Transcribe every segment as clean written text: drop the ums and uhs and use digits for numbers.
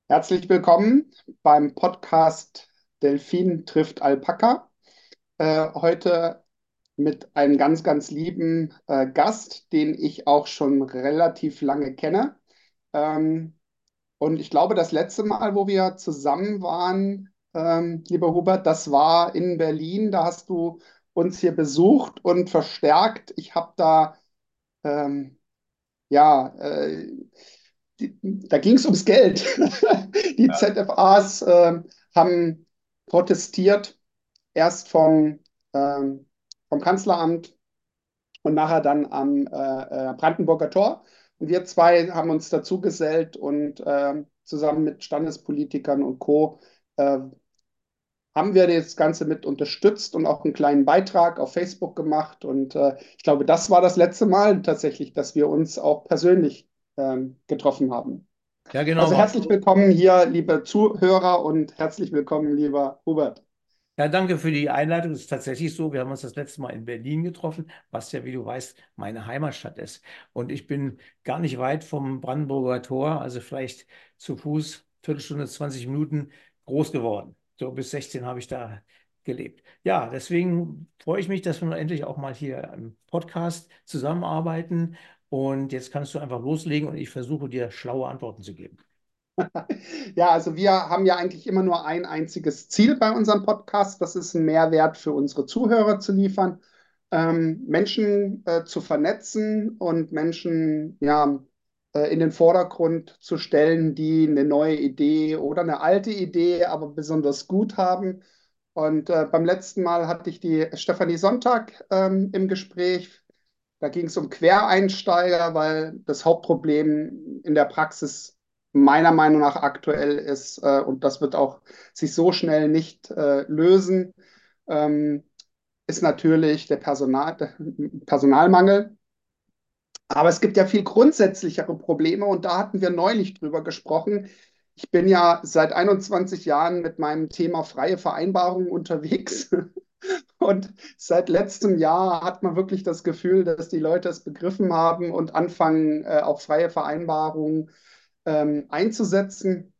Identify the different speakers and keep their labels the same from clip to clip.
Speaker 1: Herzlich willkommen beim Podcast Delfin trifft Alpaka. Heute mit einem ganz, ganz lieben Gast, den ich auch schon relativ lange kenne. Ähm, und ich glaube, das letzte Mal, wo wir zusammen waren, lieber Hubert, das war in Berlin. Da hast du uns hier besucht und verstärkt. Ich habe da ähm, ja, da ging es ums Geld. Die ZFAs haben protestiert, erst vom Kanzleramt und nachher dann am Brandenburger Tor. Und wir zwei haben uns dazu gesellt und zusammen mit Standespolitikern und Co. Äh, haben wir das Ganze mit unterstützt und auch einen kleinen Beitrag auf Facebook gemacht. Und ich glaube, das war das letzte Mal tatsächlich, dass wir uns auch persönlich getroffen haben.
Speaker 2: Ja, genau.
Speaker 1: Also herzlich willkommen hier, liebe Zuhörer, und herzlich willkommen, lieber Hubert.
Speaker 2: Ja, danke für die Einladung. Es ist tatsächlich so, wir haben uns das letzte Mal in Berlin getroffen, was ja, wie du weißt, meine Heimatstadt ist. Und ich bin gar nicht weit vom Brandenburger Tor, also vielleicht zu Fuß, Viertelstunde, 20 Minuten groß geworden. So bis 16 habe ich da gelebt. Ja, deswegen freue ich mich, dass wir nun endlich auch mal hier im Podcast zusammenarbeiten. Und jetzt kannst du einfach loslegen und ich versuche dir schlaue Antworten zu geben.
Speaker 1: Ja, also wir haben ja eigentlich immer nur ein einziges Ziel bei unserem Podcast. Das ist, einen Mehrwert für unsere Zuhörer zu liefern, Menschen zu vernetzen und Menschen ja, in den Vordergrund zu stellen, die eine neue Idee oder eine alte Idee, aber besonders gut haben. Und beim letzten Mal hatte ich die Stefanie Sonntag im Gespräch. Da ging es um Quereinsteiger, weil das Hauptproblem in der Praxis meiner Meinung nach aktuell ist, und das wird auch sich so schnell nicht lösen, ähm, ist natürlich der Personalmangel. Aber es gibt ja viel grundsätzlichere Probleme und da hatten wir neulich drüber gesprochen. Ich bin ja seit 21 Jahren mit meinem Thema freie Vereinbarung unterwegs. Und seit letztem Jahr hat man wirklich das Gefühl, dass die Leute es begriffen haben und anfangen, auch freie Vereinbarungen einzusetzen.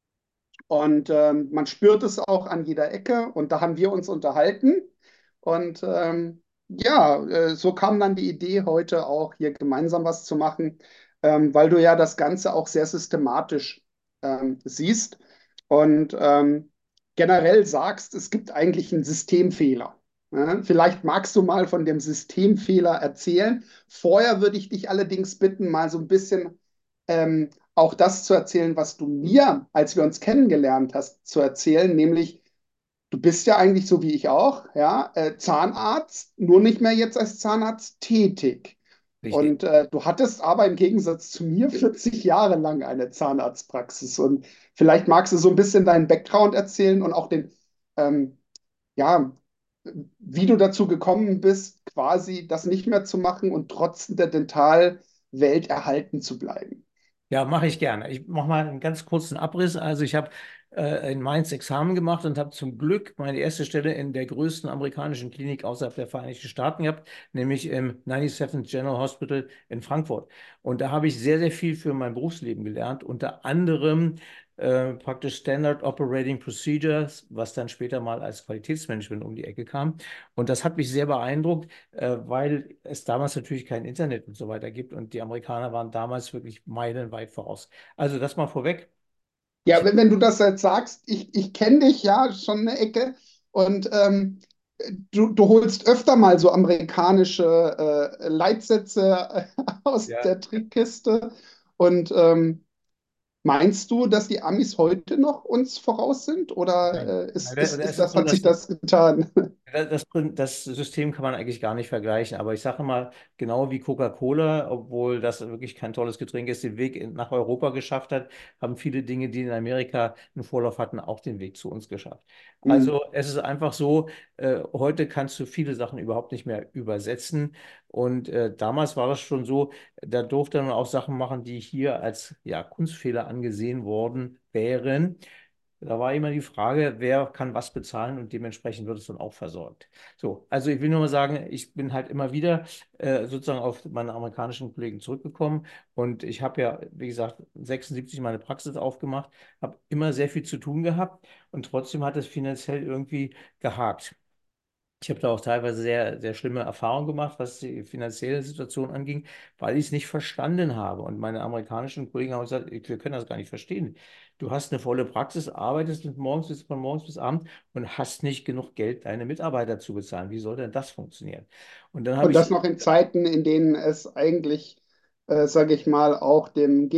Speaker 1: Und man spürt es auch an jeder Ecke. Und da haben wir uns unterhalten. Und ja, so kam dann die Idee, heute auch hier gemeinsam was zu machen, weil du ja das Ganze auch sehr systematisch siehst und generell sagst, es gibt eigentlich einen Systemfehler. Ja, vielleicht magst du mal von dem Systemfehler erzählen. Vorher würde ich dich allerdings bitten, mal so ein bisschen auch das zu erzählen, was du mir, als wir uns kennengelernt hast, zu erzählen, nämlich du bist ja eigentlich so wie ich auch, ja, Zahnarzt, nur nicht mehr jetzt als Zahnarzt tätig.
Speaker 2: Richtig.
Speaker 1: Und du hattest aber im Gegensatz zu mir 40 Jahre lang eine Zahnarztpraxis. Und vielleicht magst du so ein bisschen deinen Background erzählen und auch ähm, ja, wie du dazu gekommen bist, quasi das nicht mehr zu machen und trotzdem der Dentalwelt erhalten zu bleiben.
Speaker 2: Ja, mache ich gerne. Ich mache mal einen ganz kurzen Abriss. Also ich habe in Mainz Examen gemacht und habe zum Glück meine erste Stelle in der größten amerikanischen Klinik außerhalb der Vereinigten Staaten gehabt, nämlich im 97th General Hospital in Frankfurt. Und da habe ich sehr, sehr viel für mein Berufsleben gelernt, unter anderem praktisch Standard Operating Procedures, was dann später mal als Qualitätsmanagement um die Ecke kam. Und das hat mich sehr beeindruckt, weil es damals natürlich kein Internet und so weiter gibt und die Amerikaner waren damals wirklich meilenweit voraus. Also das mal vorweg.
Speaker 1: Ja,
Speaker 2: Ich,
Speaker 1: wenn du das jetzt sagst, ich kenne dich ja schon eine Ecke und du holst öfter mal so amerikanische Leitsätze aus
Speaker 2: ja,
Speaker 1: der Trickkiste. Und meinst du, dass die Amis heute noch uns voraus sind
Speaker 2: nein.
Speaker 1: oder
Speaker 2: Es ist so,
Speaker 1: hat sich
Speaker 2: dass
Speaker 1: das getan?
Speaker 2: Das System kann man eigentlich gar nicht vergleichen, aber ich sage mal, genau wie Coca-Cola, obwohl das wirklich kein tolles Getränk ist, den Weg nach Europa geschafft hat, haben viele Dinge, die in Amerika einen Vorlauf hatten, auch den Weg zu uns geschafft.
Speaker 1: Hm.
Speaker 2: Also es ist einfach so, heute kannst du viele Sachen überhaupt nicht mehr übersetzen und damals war das schon so, da durfte man auch Sachen machen, die hier als ja, Kunstfehler angesehen worden wären. Da war immer die Frage, wer kann was bezahlen und dementsprechend wird es dann auch versorgt. So, also ich will nur mal sagen, ich bin halt immer wieder sozusagen auf meine amerikanischen Kollegen zurückgekommen und ich habe ja, wie gesagt, 76 meine Praxis aufgemacht, habe immer sehr viel zu tun gehabt und trotzdem hat es finanziell irgendwie gehakt. Ich habe da auch teilweise sehr, sehr schlimme Erfahrungen gemacht, was die finanzielle Situation anging, weil ich es nicht verstanden habe. Und meine amerikanischen Kollegen haben gesagt, wir können das gar nicht verstehen. Du hast eine volle Praxis, arbeitest von morgens bis abend und hast nicht genug Geld, deine Mitarbeiter zu bezahlen. Wie soll denn das funktionieren? Und dann habe
Speaker 1: Und
Speaker 2: ich
Speaker 1: das noch in Zeiten, in denen es eigentlich, sage ich mal, auch dem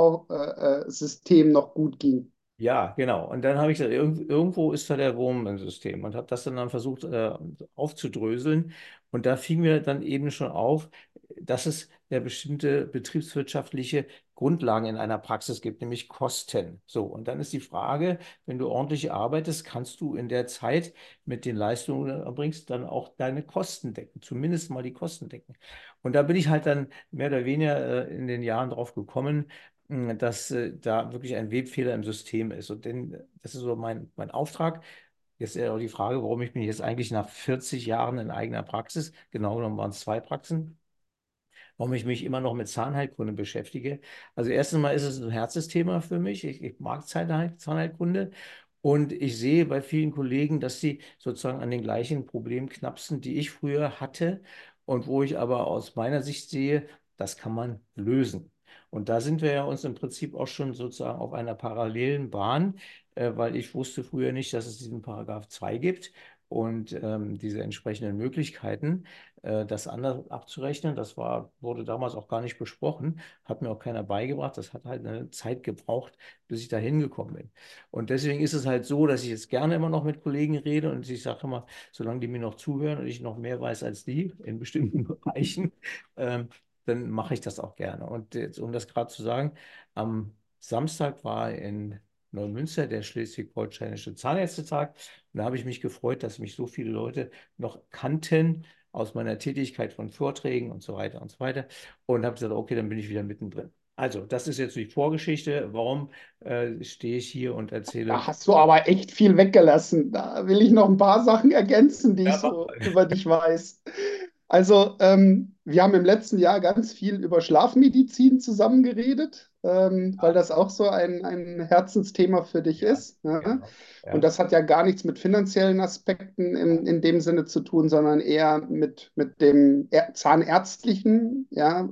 Speaker 1: GKV-System noch gut ging.
Speaker 2: Ja, genau. Und dann habe ich gesagt, irgendwo ist da der Wurm im System und habe das dann versucht aufzudröseln. Und da fiel mir dann eben schon auf, dass es ja bestimmte betriebswirtschaftliche Grundlagen in einer Praxis gibt, nämlich Kosten. So, und dann ist die Frage, wenn du ordentlich arbeitest, kannst du in der Zeit mit den Leistungen, die du erbringst, dann auch deine Kosten decken, zumindest mal die Kosten decken. Und da bin ich halt dann mehr oder weniger in den Jahren drauf gekommen, dass da wirklich ein Webfehler im System ist. Und denn, das ist so mein Auftrag. Jetzt ist ja auch die Frage, warum ich mich jetzt eigentlich nach 40 Jahren in eigener Praxis, genau genommen waren es zwei Praxen, warum ich mich immer noch mit Zahnheilkunde beschäftige. Also erstens mal ist es ein Herzensthema für mich. Ich mag Zahnheilkunde und ich sehe bei vielen Kollegen, dass sie sozusagen an den gleichen Problemen knapsen, die ich früher hatte und wo ich aber aus meiner Sicht sehe, das kann man lösen. Und da sind wir ja uns im Prinzip auch schon sozusagen auf einer parallelen Bahn, weil ich wusste früher nicht, dass es diesen Paragraph 2 gibt und diese entsprechenden Möglichkeiten das anders abzurechnen. Wurde damals auch gar nicht besprochen, hat mir auch keiner beigebracht. Das hat halt eine Zeit gebraucht, bis ich da hingekommen bin. Und deswegen ist es halt so, dass ich jetzt gerne immer noch mit Kollegen rede und ich sage immer, solange die mir noch zuhören und ich noch mehr weiß als die in bestimmten Bereichen, ähm, dann mache ich das auch gerne. Und jetzt, um das gerade zu sagen, am Samstag war in Neumünster der Schleswig-Holsteinische Zahnärztetag. Und da habe ich mich gefreut, dass mich so viele Leute noch kannten aus meiner Tätigkeit von Vorträgen und so weiter und so weiter. Und habe gesagt, okay, dann bin ich wieder mittendrin. Also, das ist jetzt die Vorgeschichte. Warum stehe ich hier und erzähle?
Speaker 1: Da hast du aber echt viel weggelassen. Da will ich noch ein paar Sachen ergänzen, die
Speaker 2: Ja,
Speaker 1: ich
Speaker 2: mach
Speaker 1: so
Speaker 2: mal.
Speaker 1: über dich weiß. Also, wir haben im letzten Jahr ganz viel über Schlafmedizin zusammen geredet, weil
Speaker 2: Ja,
Speaker 1: das auch so ein Herzensthema für dich
Speaker 2: ja,
Speaker 1: ist. Ne?
Speaker 2: genau.
Speaker 1: Und
Speaker 2: Ja,
Speaker 1: das hat ja gar nichts mit finanziellen Aspekten
Speaker 2: ja,
Speaker 1: in dem Sinne zu tun, sondern eher mit dem zahnärztlichen, ja,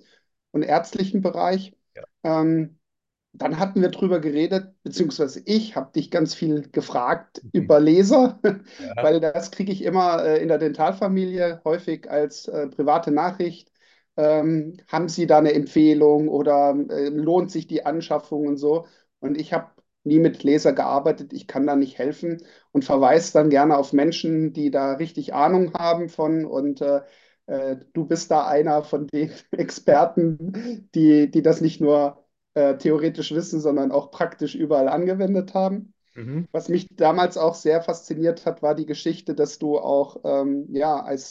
Speaker 1: und ärztlichen Bereich.
Speaker 2: ja,
Speaker 1: Ähm, Dann hatten wir drüber geredet, beziehungsweise ich habe dich ganz viel gefragt
Speaker 2: mhm,
Speaker 1: über Laser,
Speaker 2: ja,
Speaker 1: weil das kriege ich immer in der Dentalfamilie häufig als private Nachricht. Haben Sie da eine Empfehlung oder lohnt sich die Anschaffung und so? Und ich habe nie mit Laser gearbeitet, ich kann da nicht helfen und verweise dann gerne auf Menschen, die da richtig Ahnung haben von und du bist da einer von den Experten, die das nicht nur theoretisch wissen, sondern auch praktisch überall angewendet haben.
Speaker 2: mhm,
Speaker 1: Was mich damals auch sehr fasziniert hat, war die Geschichte, dass du auch ja, als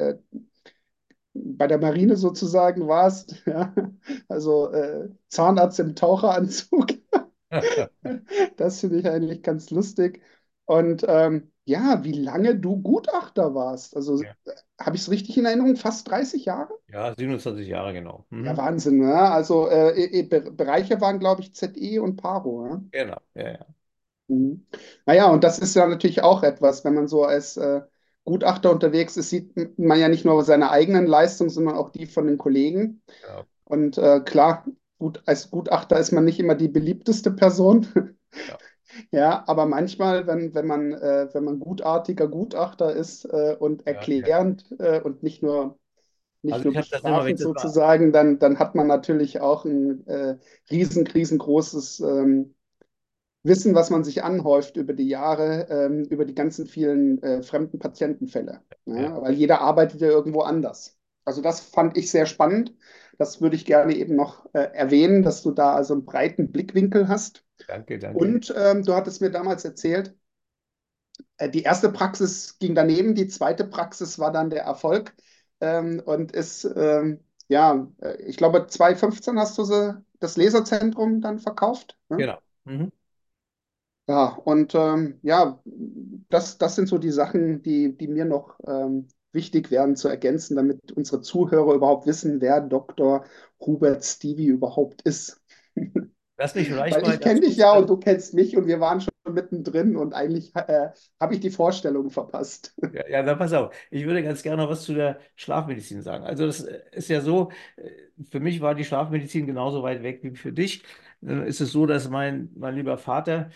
Speaker 1: bei der Marine sozusagen warst, ja? Also Zahnarzt im Taucheranzug. Das finde ich eigentlich ganz lustig. Und ja, wie lange du Gutachter warst. Also
Speaker 2: ja,
Speaker 1: habe ich es richtig in Erinnerung? Fast 30 Jahre?
Speaker 2: ja, 27 Jahre genau.
Speaker 1: Ja,
Speaker 2: Mhm.
Speaker 1: Wahnsinn, ne? Also Bereiche waren, glaube ich, ZE und Paro. Ja?
Speaker 2: Genau, ja, ja,
Speaker 1: Mhm. Naja, und das ist ja natürlich auch etwas, wenn man so als Gutachter unterwegs ist, sieht man ja nicht nur seine eigenen Leistungen, sondern auch die von den Kollegen.
Speaker 2: genau,
Speaker 1: Und klar, gut, als Gutachter ist man nicht immer die beliebteste Person.
Speaker 2: ja,
Speaker 1: Ja, aber manchmal, wenn man gutartiger Gutachter ist und
Speaker 2: ja, ja.
Speaker 1: erklärend und nicht
Speaker 2: Also
Speaker 1: nur
Speaker 2: ich habe das immer, wenn ich
Speaker 1: bestrafend
Speaker 2: das mal,
Speaker 1: sozusagen, dann hat man natürlich auch ein riesengroßes Wissen, was man sich anhäuft über die Jahre, über die ganzen vielen fremden Patientenfälle.
Speaker 2: ja,
Speaker 1: Ja, weil jeder arbeitet ja irgendwo anders. Also das fand ich sehr spannend. Das würde ich gerne eben noch erwähnen, dass du da also einen breiten Blickwinkel hast.
Speaker 2: danke, danke.
Speaker 1: Und du hattest mir damals erzählt, die erste Praxis ging daneben, die zweite Praxis war dann der Erfolg und ist, ja, ich glaube, 2015 hast du das Laserzentrum dann verkauft. Ne?
Speaker 2: Genau. Mhm.
Speaker 1: Ja, und ja, das sind so die Sachen, die mir noch wichtig wären zu ergänzen, damit unsere Zuhörer überhaupt wissen, wer Dr. Hubert Stevie überhaupt ist.
Speaker 2: Lass mich vielleicht
Speaker 1: Weil
Speaker 2: mal
Speaker 1: ich
Speaker 2: ganz
Speaker 1: kenne dich
Speaker 2: kurz.
Speaker 1: ja und du kennst mich und wir waren schon mittendrin und eigentlich habe ich die Vorstellung verpasst.
Speaker 2: Ja, ja, dann pass auf. Ich würde ganz gerne noch was zu der Schlafmedizin sagen. Also das ist ja so, für mich war die Schlafmedizin genauso weit weg wie für dich. Ist es so, dass mein lieber Vater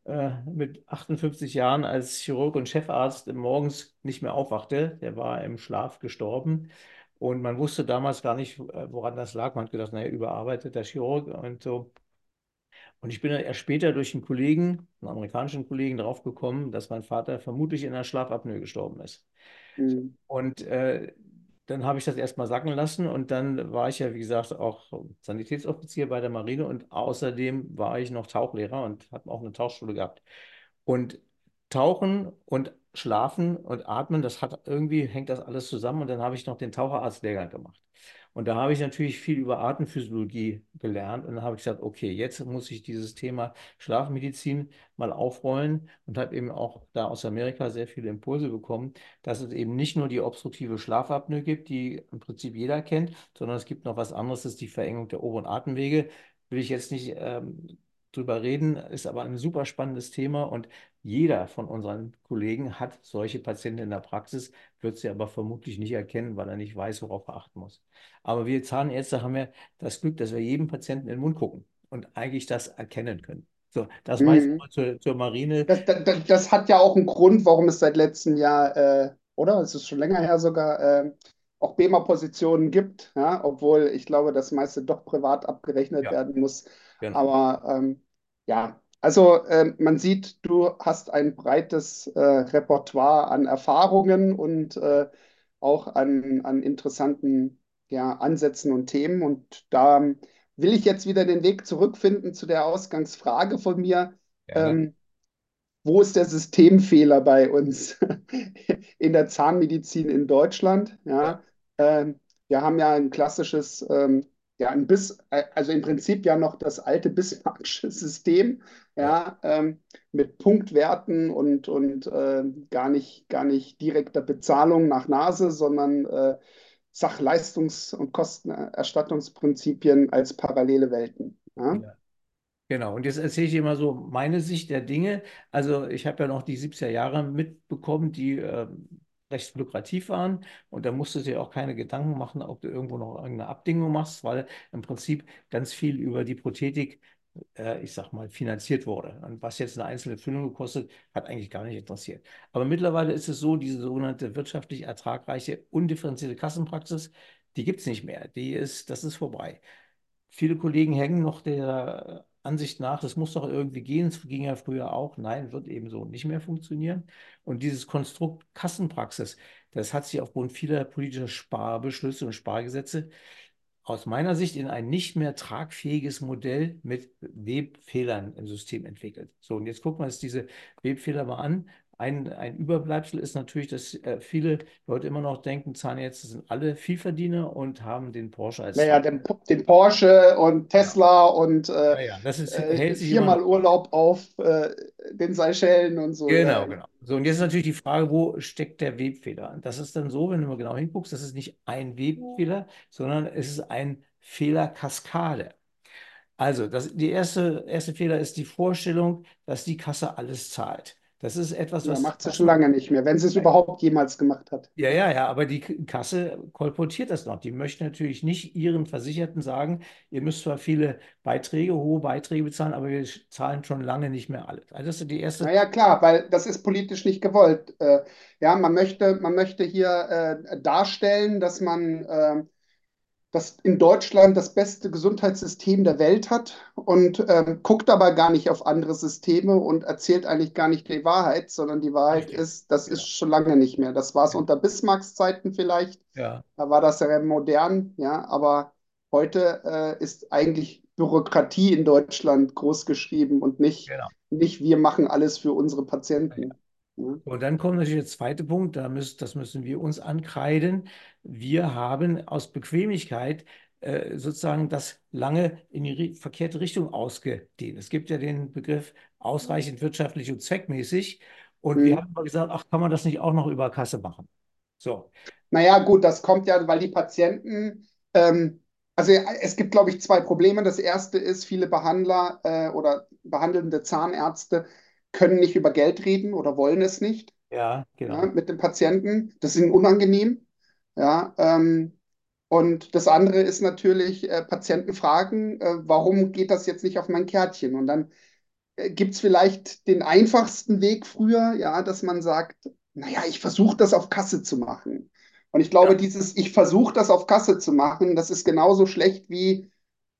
Speaker 2: mit 58 Jahren als Chirurg und Chefarzt morgens nicht mehr aufwachte. Der war im Schlaf gestorben. Und man wusste damals gar nicht, woran das lag. Man hat gedacht, naja, überarbeiteter Chirurg und so. Und ich bin dann erst später durch einen Kollegen, einen amerikanischen Kollegen, darauf gekommen, dass mein Vater vermutlich in einer Schlafapnoe gestorben ist. So.
Speaker 1: Hm,
Speaker 2: Und dann habe ich das erstmal sacken lassen und dann war ich ja, wie gesagt, auch Sanitätsoffizier bei der Marine und außerdem war ich noch Tauchlehrer und habe auch eine Tauchschule gehabt. Und Tauchen und Schlafen und Atmen, das hat irgendwie, hängt das alles zusammen und dann habe ich noch den Taucherarztlehrgang gemacht. Und da habe ich natürlich viel über Atemphysiologie gelernt und dann habe ich gesagt, okay, jetzt muss ich dieses Thema Schlafmedizin mal aufrollen und habe eben auch da aus Amerika sehr viele Impulse bekommen, dass es eben nicht nur die obstruktive Schlafapnoe gibt, die im Prinzip jeder kennt, sondern es gibt noch was anderes, das ist die Verengung der oberen Atemwege. Will ich jetzt nicht drüber reden, ist aber ein super spannendes Thema und jeder von unseren Kollegen hat solche Patienten in der Praxis, wird sie aber vermutlich nicht erkennen, weil er nicht weiß, worauf er achten muss. Aber wir Zahnärzte haben ja das Glück, dass wir jedem Patienten in den Mund gucken und eigentlich das erkennen können. So, das war jetzt
Speaker 1: hm.
Speaker 2: mal zur Marine.
Speaker 1: Das hat ja auch einen Grund, warum es seit letztem Jahr, oder? Es ist schon länger her sogar, auch BEMA-Positionen gibt, ja? Obwohl ich glaube, das meiste doch privat abgerechnet
Speaker 2: Ja,
Speaker 1: werden muss.
Speaker 2: genau.
Speaker 1: Aber ja, also man sieht, du hast ein breites Repertoire an Erfahrungen und auch an interessanten ja, Ansätzen und Themen. Und da will ich jetzt wieder den Weg zurückfinden zu der Ausgangsfrage von mir.
Speaker 2: Gerne.
Speaker 1: Ähm, Wo ist der Systemfehler bei uns in der Zahnmedizin in Deutschland?
Speaker 2: Ja,
Speaker 1: Ja, wir haben ja ein klassisches, ja, also im Prinzip ja noch das alte Bismarckische System,
Speaker 2: ja,
Speaker 1: ja, mit Punktwerten und gar nicht direkter Bezahlung nach Nase, sondern Sachleistungs- und Kostenerstattungsprinzipien als parallele Welten. Ja?
Speaker 2: ja. Genau, und jetzt erzähle ich dir mal so meine Sicht der Dinge. Also ich habe ja noch die 70er Jahre mitbekommen, die recht lukrativ waren. Und da musst du dir auch keine Gedanken machen, ob du irgendwo noch irgendeine Abdingung machst, weil im Prinzip ganz viel über die Prothetik, ich sag mal, finanziert wurde. Und was jetzt eine einzelne Füllung gekostet, hat eigentlich gar nicht interessiert. Aber mittlerweile ist es so, diese sogenannte wirtschaftlich ertragreiche, undifferenzierte Kassenpraxis, die gibt es nicht mehr. Das ist vorbei. Viele Kollegen hängen noch der Ansicht nach, das muss doch irgendwie gehen. Es ging ja früher auch. Nein, wird eben so nicht mehr funktionieren. Und dieses Konstrukt Kassenpraxis, das hat sich aufgrund vieler politischer Sparbeschlüsse und Spargesetze aus meiner Sicht in ein nicht mehr tragfähiges Modell mit Webfehlern im System entwickelt. So, und jetzt gucken wir uns diese Webfehler mal an. Ein Überbleibsel ist natürlich, dass viele Leute immer noch denken, Zahnärzte sind alle Vielverdiener und haben den Porsche als
Speaker 1: Naja,
Speaker 2: Zwang.
Speaker 1: den Porsche und
Speaker 2: Genau.
Speaker 1: Tesla und
Speaker 2: Ja, ja, das ist, hält sich immer
Speaker 1: viermal
Speaker 2: noch.
Speaker 1: Urlaub auf den Seychellen und so. Ja,
Speaker 2: Genau, genau. So, und jetzt ist natürlich die Frage, wo steckt der Webfehler? Und das ist dann so, wenn du mal genau hinguckst, das ist nicht ein Webfehler, sondern es ist ein Fehlerkaskade. Also, erste Fehler ist die Vorstellung, dass die Kasse alles zahlt. Das ist etwas,
Speaker 1: ja,
Speaker 2: was
Speaker 1: macht sie schon
Speaker 2: Kassen.
Speaker 1: lange nicht mehr, wenn sie es überhaupt jemals gemacht hat.
Speaker 2: Ja, ja, ja, aber die Kasse kolportiert das noch. Die möchte natürlich nicht ihren Versicherten sagen, ihr müsst zwar viele Beiträge, hohe Beiträge bezahlen, aber wir zahlen schon lange nicht mehr alles. Also das ist die erste.
Speaker 1: Naja, klar, weil das ist politisch nicht gewollt. Ja, man möchte hier darstellen, dass man das in Deutschland das beste Gesundheitssystem der Welt hat und guckt aber gar nicht auf andere Systeme und erzählt eigentlich gar nicht die Wahrheit, sondern die Wahrheit
Speaker 2: Richtig.
Speaker 1: ist, das ist
Speaker 2: Genau.
Speaker 1: schon lange nicht mehr. Das war es
Speaker 2: Genau.
Speaker 1: unter Bismarcks Zeiten vielleicht,
Speaker 2: Ja,
Speaker 1: da war das ja modern, ja, aber heute ist eigentlich Bürokratie in Deutschland groß geschrieben und
Speaker 2: genau.
Speaker 1: nicht wir machen alles für unsere
Speaker 2: Ja, ja.
Speaker 1: Patienten. Ja.
Speaker 2: Und dann kommt natürlich der zweite Punkt, das müssen wir uns ankreiden. Wir haben aus Bequemlichkeit sozusagen das lange in die verkehrte Richtung ausgedehnt. Es gibt ja den Begriff ausreichend wirtschaftlich und zweckmäßig. Und wir haben
Speaker 1: Hm.
Speaker 2: immer gesagt, ach, kann man das nicht auch noch über Kasse machen? So,
Speaker 1: Naja, gut, das kommt ja, weil die Patienten, also es gibt, glaube ich, zwei Probleme. Das erste ist, viele Behandler oder behandelnde Zahnärzte können nicht über Geld reden oder wollen es nicht,
Speaker 2: ja,
Speaker 1: ja,
Speaker 2: genau.
Speaker 1: mit dem Patienten. Das ist ihnen unangenehm. Ja, und das andere ist natürlich, Patienten fragen, warum geht das jetzt nicht auf mein Kärtchen? Und dann gibt es vielleicht den einfachsten Weg früher, ja, dass man sagt, naja, ich versuche das auf Kasse zu machen. Und ich glaube,
Speaker 2: Ja,
Speaker 1: dieses Ich versuche das auf Kasse zu machen, das ist genauso schlecht wie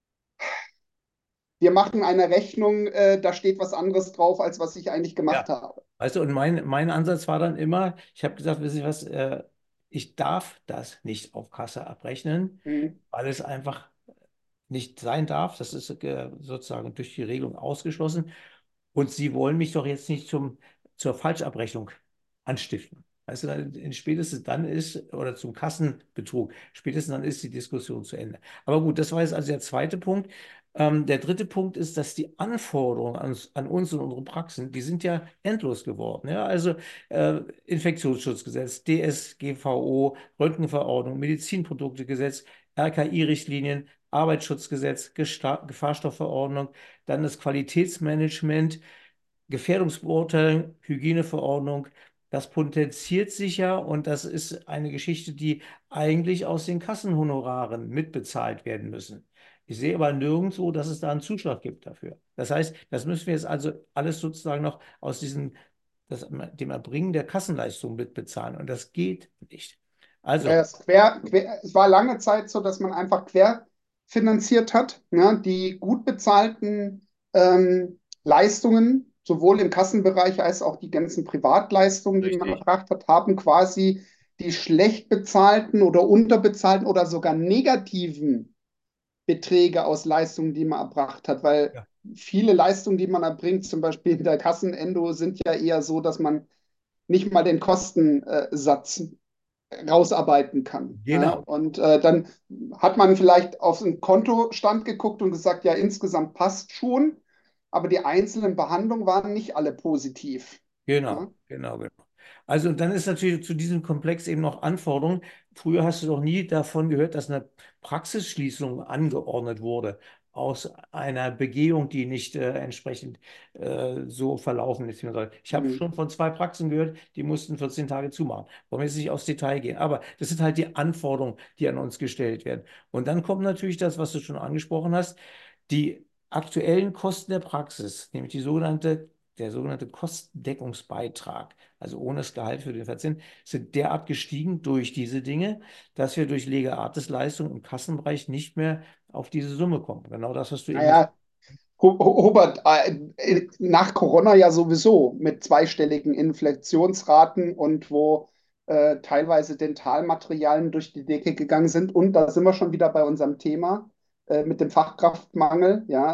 Speaker 1: wir machen eine Rechnung, da steht was anderes drauf, als was ich eigentlich gemacht
Speaker 2: ja.
Speaker 1: habe.
Speaker 2: Weißt du, und mein Ansatz war dann immer, ich habe gesagt, wissen Sie was, ich darf das nicht auf Kasse abrechnen,
Speaker 1: Hm.
Speaker 2: weil es einfach nicht sein darf. Das ist sozusagen durch die Regelung ausgeschlossen. Und Sie wollen mich doch jetzt nicht zur Falschabrechnung anstiften. Weißt du, spätestens dann ist, oder zum Kassenbetrug, spätestens dann ist die Diskussion zu Ende. Aber gut, das war jetzt also der zweite Punkt. Der dritte Punkt ist, dass die Anforderungen an uns und unsere Praxen, die sind ja endlos geworden. Ja? Also Infektionsschutzgesetz, DSGVO, Röntgenverordnung, Medizinproduktegesetz, RKI-Richtlinien, Arbeitsschutzgesetz, Gefahrstoffverordnung, dann das Qualitätsmanagement, Gefährdungsbeurteilung, Hygieneverordnung. Das potenziert sich ja und das ist eine Geschichte, die eigentlich aus den Kassenhonoraren mitbezahlt werden müssen. Ich sehe aber nirgendwo, dass es da einen Zuschlag gibt dafür. Das heißt, das müssen wir jetzt also alles sozusagen noch aus dem Erbringen der Kassenleistung mitbezahlen und das geht nicht.
Speaker 1: Ja,
Speaker 2: Also,
Speaker 1: es war lange Zeit so, dass man einfach querfinanziert hat. Ne? Die gut bezahlten Leistungen, sowohl im Kassenbereich als auch die ganzen Privatleistungen, die man
Speaker 2: richtig.
Speaker 1: erbracht hat, haben quasi die schlecht bezahlten oder unterbezahlten oder sogar negativen Beträge aus Leistungen, die man erbracht hat. Weil
Speaker 2: Ja,
Speaker 1: viele Leistungen, die man erbringt, zum Beispiel in der Kassenendo, sind ja eher so, dass man nicht mal den Kostensatz rausarbeiten kann. Ja?
Speaker 2: genau.
Speaker 1: Und dann hat man vielleicht auf den Kontostand geguckt und gesagt, ja, insgesamt passt schon, aber die einzelnen Behandlungen waren nicht alle positiv. Ja?
Speaker 2: Genau, genau, genau. Also und dann ist natürlich zu diesem Komplex eben noch Anforderungen. Früher hast du doch nie davon gehört, dass eine Praxisschließung angeordnet wurde aus einer Begehung, die nicht entsprechend so verlaufen ist, wie man soll. Ich habe
Speaker 1: Hm.
Speaker 2: schon von zwei Praxen gehört, die mussten 14 Tage zumachen. Wollen wir jetzt nicht aufs Detail gehen, aber das sind halt die Anforderungen, die an uns gestellt werden. Und dann kommt natürlich das, was du schon angesprochen hast, die aktuellen Kosten der Praxis, nämlich der sogenannte Kostendeckungsbeitrag, also ohne das Gehalt für den Patienten, sind derart gestiegen durch diese Dinge, dass wir durch Lege Artis-Leistung im Kassenbereich nicht mehr auf diese Summe kommen. Genau das, was du eben gesagt
Speaker 1: Naja, Hubert, nach Corona ja sowieso mit zweistelligen Inflationsraten und wo teilweise Dentalmaterialien durch die Decke gegangen sind. Und da sind wir schon wieder bei unserem Thema mit dem Fachkraftmangel. Ja,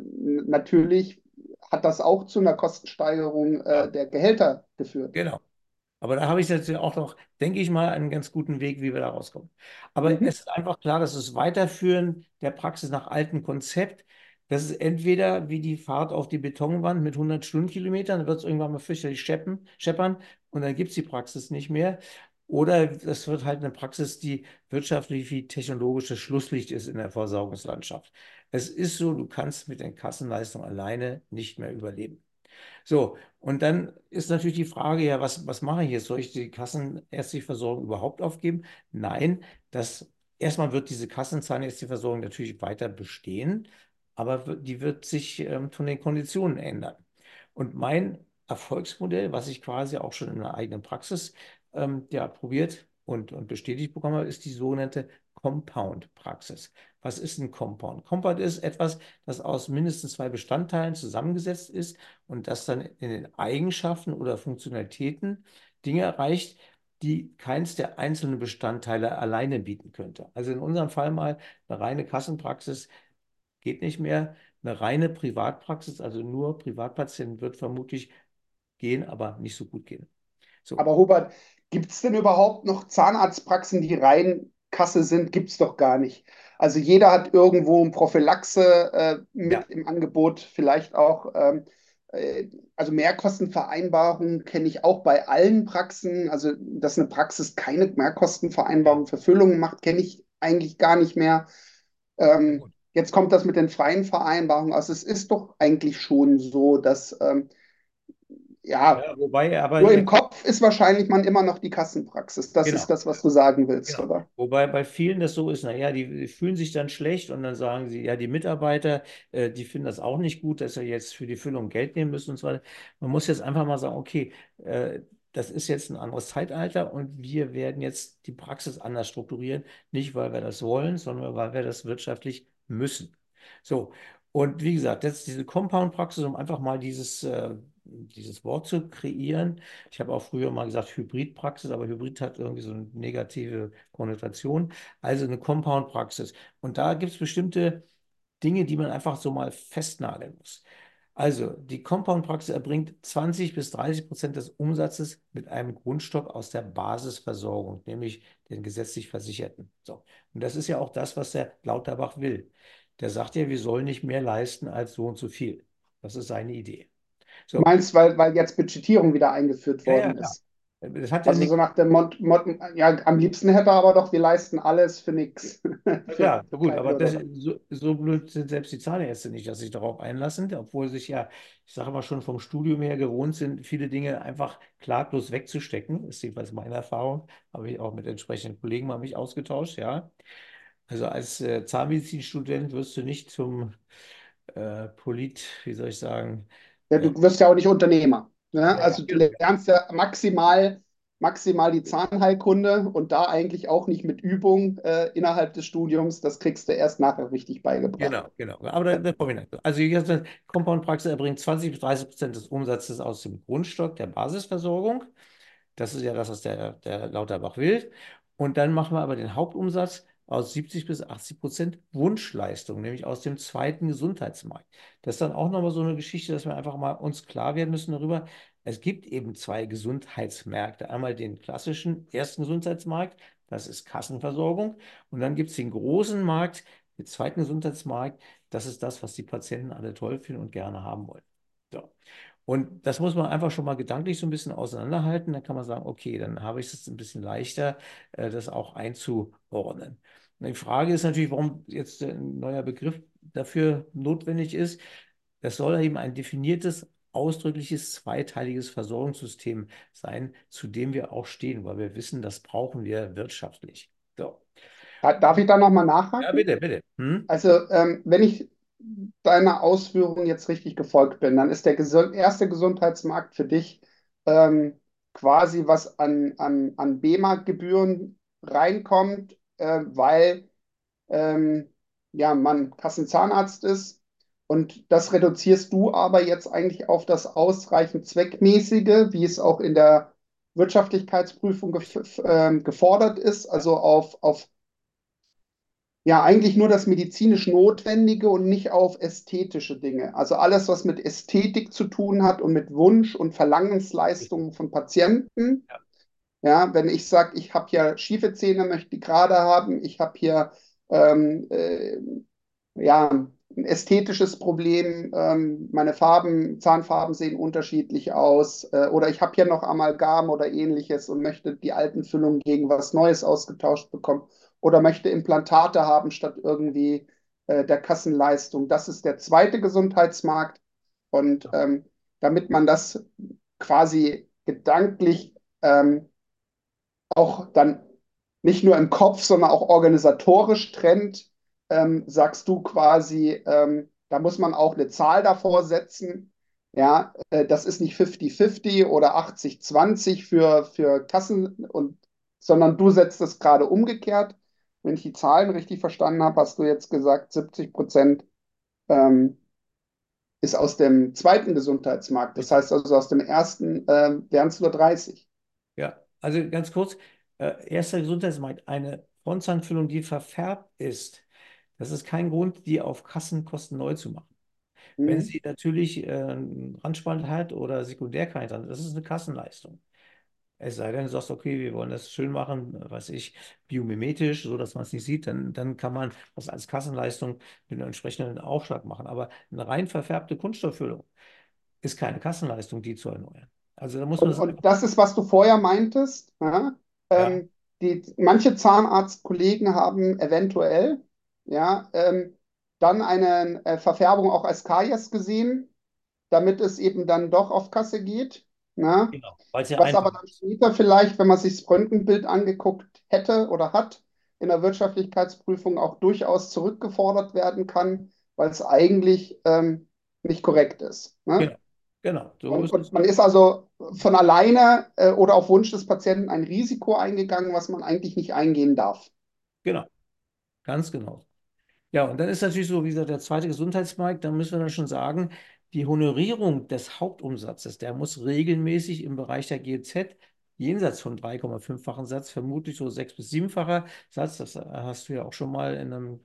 Speaker 1: natürlich hat das auch zu einer Kostensteigerung
Speaker 2: hast.
Speaker 1: der Gehälter geführt.
Speaker 2: Genau. Aber da habe ich jetzt ja auch noch, denke ich mal, einen ganz guten Weg, wie wir da rauskommen. Aber
Speaker 1: Mhm.
Speaker 2: es ist einfach klar, dass das Weiterführen der Praxis nach altem Konzept, das ist entweder wie die Fahrt auf die Betonwand mit 100 Stundenkilometern, dann wird es irgendwann mal fürchterlich scheppern und dann gibt es die Praxis nicht mehr. Oder das wird halt eine Praxis, die wirtschaftlich wie technologisches Schlusslicht ist in der Versorgungslandschaft. Es ist so, du kannst mit den Kassenleistungen alleine nicht mehr überleben. So, und dann ist natürlich die Frage, ja, was mache ich jetzt? Soll ich die kassenärztliche Versorgung überhaupt aufgeben? Nein, erstmal wird diese kassenzahnärztliche Versorgung natürlich weiter bestehen, aber die wird sich von den Konditionen ändern. Und mein Erfolgsmodell, was ich quasi auch schon in der eigenen Praxis ja, probiert und bestätigt bekommen habe, ist die sogenannte Compound-Praxis. Was ist ein Compound? Compound ist etwas, das aus mindestens zwei Bestandteilen zusammengesetzt ist und das dann in den Eigenschaften oder Funktionalitäten Dinge erreicht, die keins der einzelnen Bestandteile alleine bieten könnte. Also in unserem Fall mal eine reine Kassenpraxis geht nicht mehr. Eine reine Privatpraxis, also nur Privatpatienten, wird vermutlich gehen, aber nicht so gut gehen. So,
Speaker 1: Aber Hubert, gibt es denn überhaupt noch Zahnarztpraxen, die rein Kasse sind, gibt es doch gar nicht. Also jeder hat irgendwo ein Prophylaxe
Speaker 2: Ja,
Speaker 1: mit im Angebot, vielleicht auch. Also Mehrkostenvereinbarungen kenne ich auch bei allen Praxen. Also, dass eine Praxis keine
Speaker 2: ja,
Speaker 1: Mehrkostenvereinbarung für Füllungen macht, kenne ich eigentlich gar nicht mehr.
Speaker 2: ja gut.
Speaker 1: Jetzt kommt das mit den freien Vereinbarungen. Also es ist doch eigentlich schon so, dass ja,
Speaker 2: Ja, wobei, aber
Speaker 1: nur im
Speaker 2: jetzt,
Speaker 1: Kopf ist wahrscheinlich man immer noch die Kassenpraxis. Das ist
Speaker 2: genau.
Speaker 1: das, was du sagen willst,
Speaker 2: Genau.
Speaker 1: oder?
Speaker 2: Wobei bei vielen das so ist, naja, die fühlen sich dann schlecht und dann sagen sie, ja, die Mitarbeiter, die finden das auch nicht gut, dass sie jetzt für die Füllung Geld nehmen müssen und so weiter. Man muss jetzt einfach mal sagen, okay, das ist jetzt ein anderes Zeitalter und wir werden jetzt die Praxis anders strukturieren, nicht weil wir das wollen, sondern weil wir das wirtschaftlich müssen. So, und wie gesagt, jetzt diese Compound-Praxis, um einfach mal dieses Wort zu kreieren. Ich habe auch früher mal gesagt Hybridpraxis, aber Hybrid hat irgendwie so eine negative Konnotation. Also eine Compound-Praxis. Und da gibt es bestimmte Dinge, die man einfach so mal festnageln muss. Also die Compound-Praxis erbringt 20 bis 30% des Umsatzes mit einem Grundstock aus der Basisversorgung, nämlich den gesetzlich Versicherten. So. Und das ist ja auch das, was der Lauterbach will. Der sagt ja, wir sollen nicht mehr leisten als so und so viel. Das ist seine Idee.
Speaker 1: Du
Speaker 2: So,
Speaker 1: meinst, weil jetzt Budgetierung wieder eingeführt
Speaker 2: ja, ja,
Speaker 1: worden
Speaker 2: klar.
Speaker 1: ist.
Speaker 2: Das hat ja
Speaker 1: Also so
Speaker 2: nichts.
Speaker 1: nach dem ja, am liebsten hätte er aber doch, wir leisten alles für nichts,
Speaker 2: Na
Speaker 1: für
Speaker 2: klar, na gut,
Speaker 1: keinen
Speaker 2: aber das,
Speaker 1: oder was.
Speaker 2: so blöd sind selbst die Zahnärzte nicht, dass sich darauf einlassen, obwohl sich ja, ich sage mal, schon vom Studium her gewohnt sind, viele Dinge einfach klaglos wegzustecken. Das ist jedenfalls meine Erfahrung. Habe ich auch mit entsprechenden Kollegen mal mich ausgetauscht, ja. Also als Zahnmedizinstudent wirst du nicht zum wie soll ich sagen,
Speaker 1: Ja,
Speaker 2: äh,
Speaker 1: du wirst ja auch nicht Unternehmer. Ne?
Speaker 2: ja, ja,
Speaker 1: Also du
Speaker 2: genau.
Speaker 1: lernst ja maximal die Zahnheilkunde und da eigentlich auch nicht mit Übung innerhalb des Studiums. Das kriegst du erst nachher richtig beigebracht.
Speaker 2: Genau, genau. Aber da komme ich nicht. Also wie gesagt, Compound-Praxis erbringt 20 bis 30% des Umsatzes aus dem Grundstock der Basisversorgung. Das ist ja das, was der Lauterbach will. Und dann machen wir aber den Hauptumsatz aus 70 bis 80% Wunschleistung, nämlich aus dem zweiten Gesundheitsmarkt. Das ist dann auch nochmal so eine Geschichte, dass wir einfach mal uns klar werden müssen darüber. Es gibt eben zwei Gesundheitsmärkte. Einmal den klassischen ersten Gesundheitsmarkt, das ist Kassenversorgung. Und dann gibt es den großen Markt, den zweiten Gesundheitsmarkt. Das ist das, was die Patienten alle toll finden und gerne haben wollen. So. Und das muss man einfach schon mal gedanklich so ein bisschen auseinanderhalten. Dann kann man sagen, okay, dann habe ich es ein bisschen leichter, das auch einzuordnen. Und die Frage ist natürlich, warum jetzt ein neuer Begriff dafür notwendig ist. Das soll eben ein definiertes, ausdrückliches, zweiteiliges Versorgungssystem sein, zu dem wir auch stehen, weil wir wissen, das brauchen wir wirtschaftlich. So.
Speaker 1: Darf ich da nochmal
Speaker 2: Ja,
Speaker 1: nachhaken?
Speaker 2: bitte, bitte. Hm?
Speaker 1: Also, wenn ich deiner Ausführung jetzt richtig gefolgt bin, dann ist der erste Gesundheitsmarkt für dich quasi, was an BEMA-Gebühren reinkommt, weil ja, man Kassenzahnarzt ist. Und das reduzierst du aber jetzt eigentlich auf das ausreichend Zweckmäßige, wie es auch in der Wirtschaftlichkeitsprüfung gefordert ist, also auf ja, eigentlich nur das medizinisch Notwendige und nicht auf ästhetische Dinge. Also alles, was mit Ästhetik zu tun hat und mit Wunsch und
Speaker 2: Richtig.
Speaker 1: Verlangensleistungen von Patienten.
Speaker 2: Ja,
Speaker 1: Ja, wenn ich sage, ich habe hier schiefe Zähne, möchte die gerade haben, ich habe hier ähm, äh, ja, ein ästhetisches Problem, meine Zahnfarben sehen unterschiedlich aus, oder ich habe hier noch Amalgam oder ähnliches und möchte die alten Füllungen gegen was Neues ausgetauscht bekommen oder möchte Implantate haben statt irgendwie der Kassenleistung. Das ist der zweite Gesundheitsmarkt und damit man das quasi gedanklich auch dann nicht nur im Kopf, sondern auch organisatorisch trennt, sagst du quasi, da muss man auch eine Zahl davor setzen. Ja, das ist nicht 50-50 oder 80-20 für Kassen sondern du setzt es gerade umgekehrt. Wenn ich die Zahlen richtig verstanden habe, hast du jetzt gesagt, 70% ähm, ist aus dem zweiten Gesundheitsmarkt. Das
Speaker 2: richtig.
Speaker 1: heißt also, aus dem ersten wären es nur 30.
Speaker 2: Ja, also ganz kurz, erster Gesundheitsmarkt, eine Frontzahnfüllung, die verfärbt ist, das ist kein Grund, die auf Kassenkosten neu zu machen. Wenn
Speaker 1: Hm?
Speaker 2: sie natürlich einen Randspalt hat oder Sekundärkein hat, das ist eine Kassenleistung. Es sei denn, du sagst, okay, wir wollen das schön machen, was ich, biomimetisch, so dass man es nicht sieht, dann kann man das als Kassenleistung mit einem entsprechenden Aufschlag machen. Aber eine rein verfärbte Kunststofffüllung ist keine Kassenleistung, die zu erneuern. Also da muss man
Speaker 1: Und
Speaker 2: sagen,
Speaker 1: das ist, was du vorher meintest. Ja?
Speaker 2: ja,
Speaker 1: Manche Zahnarztkollegen haben eventuell ja, dann eine Verfärbung auch als Karies gesehen, damit es eben dann doch auf Kasse geht. Ne?
Speaker 2: genau, weil es ja
Speaker 1: Was
Speaker 2: einfach
Speaker 1: aber dann
Speaker 2: ist.
Speaker 1: später vielleicht, wenn man sich das Röntgenbild angeguckt hätte oder hat, in der Wirtschaftlichkeitsprüfung auch durchaus zurückgefordert werden kann, weil es eigentlich nicht korrekt ist. Ne?
Speaker 2: Genau, genau, so ist
Speaker 1: Und
Speaker 2: es.
Speaker 1: man ist also von alleine oder auf Wunsch des Patienten ein Risiko eingegangen, was man eigentlich nicht eingehen darf.
Speaker 2: Genau, ganz genau. Ja, und dann ist natürlich so, wie gesagt, der zweite Gesundheitsmarkt, da müssen wir dann schon sagen, die Honorierung des Hauptumsatzes, der muss regelmäßig im Bereich der GEZ jenseits von 3,5-fachen Satz, vermutlich so 6- bis 7-facher Satz, das hast du ja auch schon mal in einem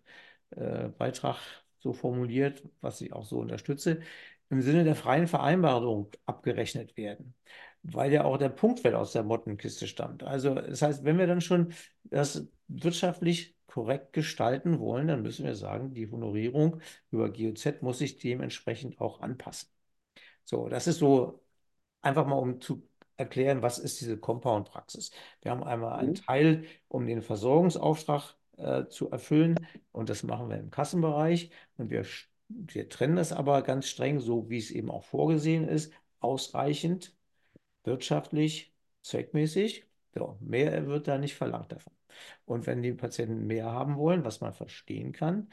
Speaker 2: Beitrag so formuliert, was ich auch so unterstütze, im Sinne der freien Vereinbarung abgerechnet werden, weil ja auch der Punktwert aus der Mottenkiste stammt. Also das heißt, wenn wir dann schon das wirtschaftlich korrekt gestalten wollen, dann müssen wir sagen, die Honorierung über GOZ muss sich dementsprechend auch anpassen. So, das ist so einfach mal, um zu erklären, was ist diese Compound-Praxis. Wir haben einmal einen
Speaker 1: Mhm.
Speaker 2: Teil, um den Versorgungsauftrag zu erfüllen, und das machen wir im Kassenbereich, und wir trennen das aber ganz streng, so wie es eben auch vorgesehen ist, ausreichend, wirtschaftlich, zweckmäßig. So, mehr wird da nicht verlangt davon. Und wenn die Patienten mehr haben wollen, was man verstehen kann,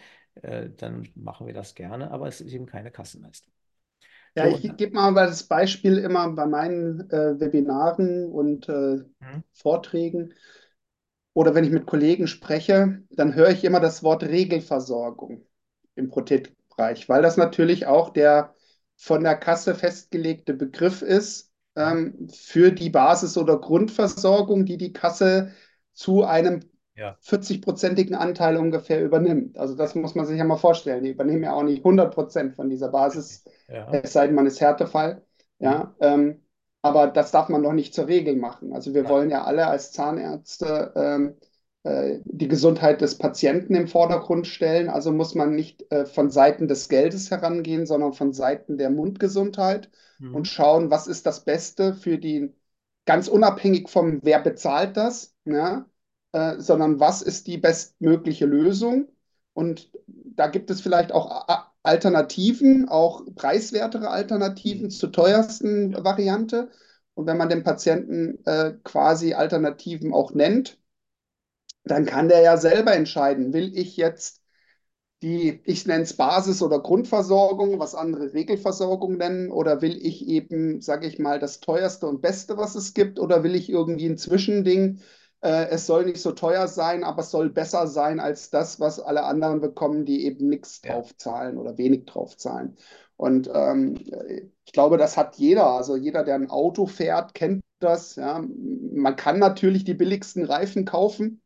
Speaker 2: dann machen wir das gerne, aber es ist eben keine Kassenleistung.
Speaker 1: Ja,
Speaker 2: So,
Speaker 1: ich gebe mal das Beispiel immer bei meinen Webinaren und
Speaker 2: hm,
Speaker 1: Vorträgen oder wenn ich mit Kollegen spreche, dann höre ich immer das Wort Regelversorgung im Prothetikbereich, weil das natürlich auch der von der Kasse festgelegte Begriff ist
Speaker 2: hm,
Speaker 1: für die Basis- oder Grundversorgung, die die Kasse zu einem
Speaker 2: ja,
Speaker 1: 40-prozentigen Anteil ungefähr übernimmt. Also das
Speaker 2: ja,
Speaker 1: muss man sich ja mal vorstellen. Die übernehmen ja auch nicht 100% von dieser
Speaker 2: richtig.
Speaker 1: Basis,
Speaker 2: Ja,
Speaker 1: es sei denn, man ist Härtefall.
Speaker 2: hm,
Speaker 1: Ja, aber das darf man doch nicht zur Regel machen. Also wir
Speaker 2: nein,
Speaker 1: wollen ja alle als Zahnärzte die Gesundheit des Patienten im Vordergrund stellen. Also muss man nicht von Seiten des Geldes herangehen, sondern von Seiten der Mundgesundheit und
Speaker 2: hm,
Speaker 1: schauen, was ist das Beste für die, ganz unabhängig vom, wer bezahlt das, ne? Sondern was ist die bestmögliche Lösung. Und da gibt es vielleicht auch Alternativen, auch preiswertere Alternativen
Speaker 2: hm,
Speaker 1: zur teuersten
Speaker 2: ja,
Speaker 1: Variante. Und wenn man dem Patienten quasi Alternativen auch nennt, dann kann der ja selber entscheiden, will ich jetzt die, ich nenne es Basis- oder Grundversorgung, was andere Regelversorgung nennen, oder will ich eben, sage ich mal, das teuerste und beste, was es gibt, oder will ich irgendwie ein Zwischending? Es soll nicht so teuer sein, aber es soll besser sein als das, was alle anderen bekommen, die eben nichts
Speaker 2: ja,
Speaker 1: drauf zahlen oder wenig drauf zahlen. Und ich glaube, das hat jeder. Also jeder, der ein Auto fährt, kennt das. Ja. Man kann natürlich die billigsten Reifen kaufen,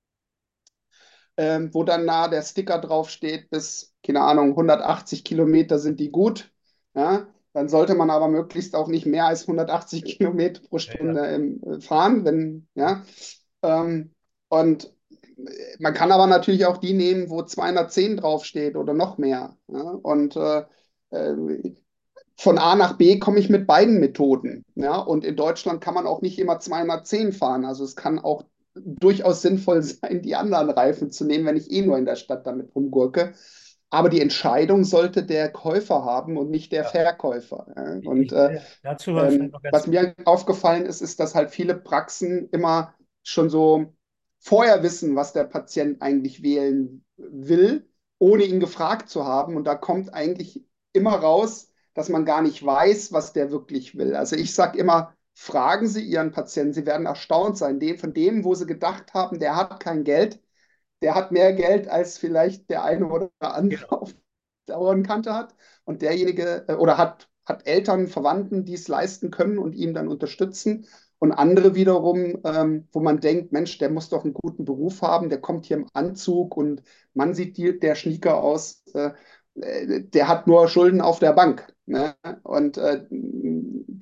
Speaker 1: wo dann nah der Sticker draufsteht, bis, keine Ahnung, 180 Kilometer sind die gut. Ja, dann sollte man aber möglichst auch nicht mehr als 180 Kilometer pro
Speaker 2: ja, ja,
Speaker 1: Stunde fahren, wenn, ja. Und man kann aber natürlich auch die nehmen, wo 210 draufsteht oder noch mehr. Ja? Und äh, von A nach B komme ich mit beiden Methoden. Ja? Und in Deutschland kann man auch nicht immer 210 fahren. Also es kann auch durchaus sinnvoll sein, die anderen Reifen zu nehmen, wenn ich eh nur in der Stadt damit rumgurke. Aber die Entscheidung sollte der Käufer haben und nicht der
Speaker 2: ja.
Speaker 1: Verkäufer. Ja? Und
Speaker 2: Ich will dazu mal vielleicht noch ganz
Speaker 1: was
Speaker 2: kurz.
Speaker 1: mir aufgefallen ist, ist, dass halt viele Praxen immer schon so vorher wissen, was der Patient eigentlich wählen will, ohne ihn gefragt zu haben. Und da kommt eigentlich immer raus, dass man gar nicht weiß, was der wirklich will. Also ich sage immer, fragen Sie Ihren Patienten, Sie werden erstaunt sein. Von dem, wo Sie gedacht haben, der hat kein Geld, der hat mehr Geld als vielleicht der eine oder andere
Speaker 2: Genau.
Speaker 1: auf der Augenkante hat. Und derjenige oder hat Eltern, Verwandten, die es leisten können und ihn dann unterstützen. Und andere wiederum, wo man denkt, Mensch, der muss doch einen guten Beruf haben, der kommt hier im Anzug und man sieht der Schnieker aus, der hat nur Schulden auf der Bank. Ne? Und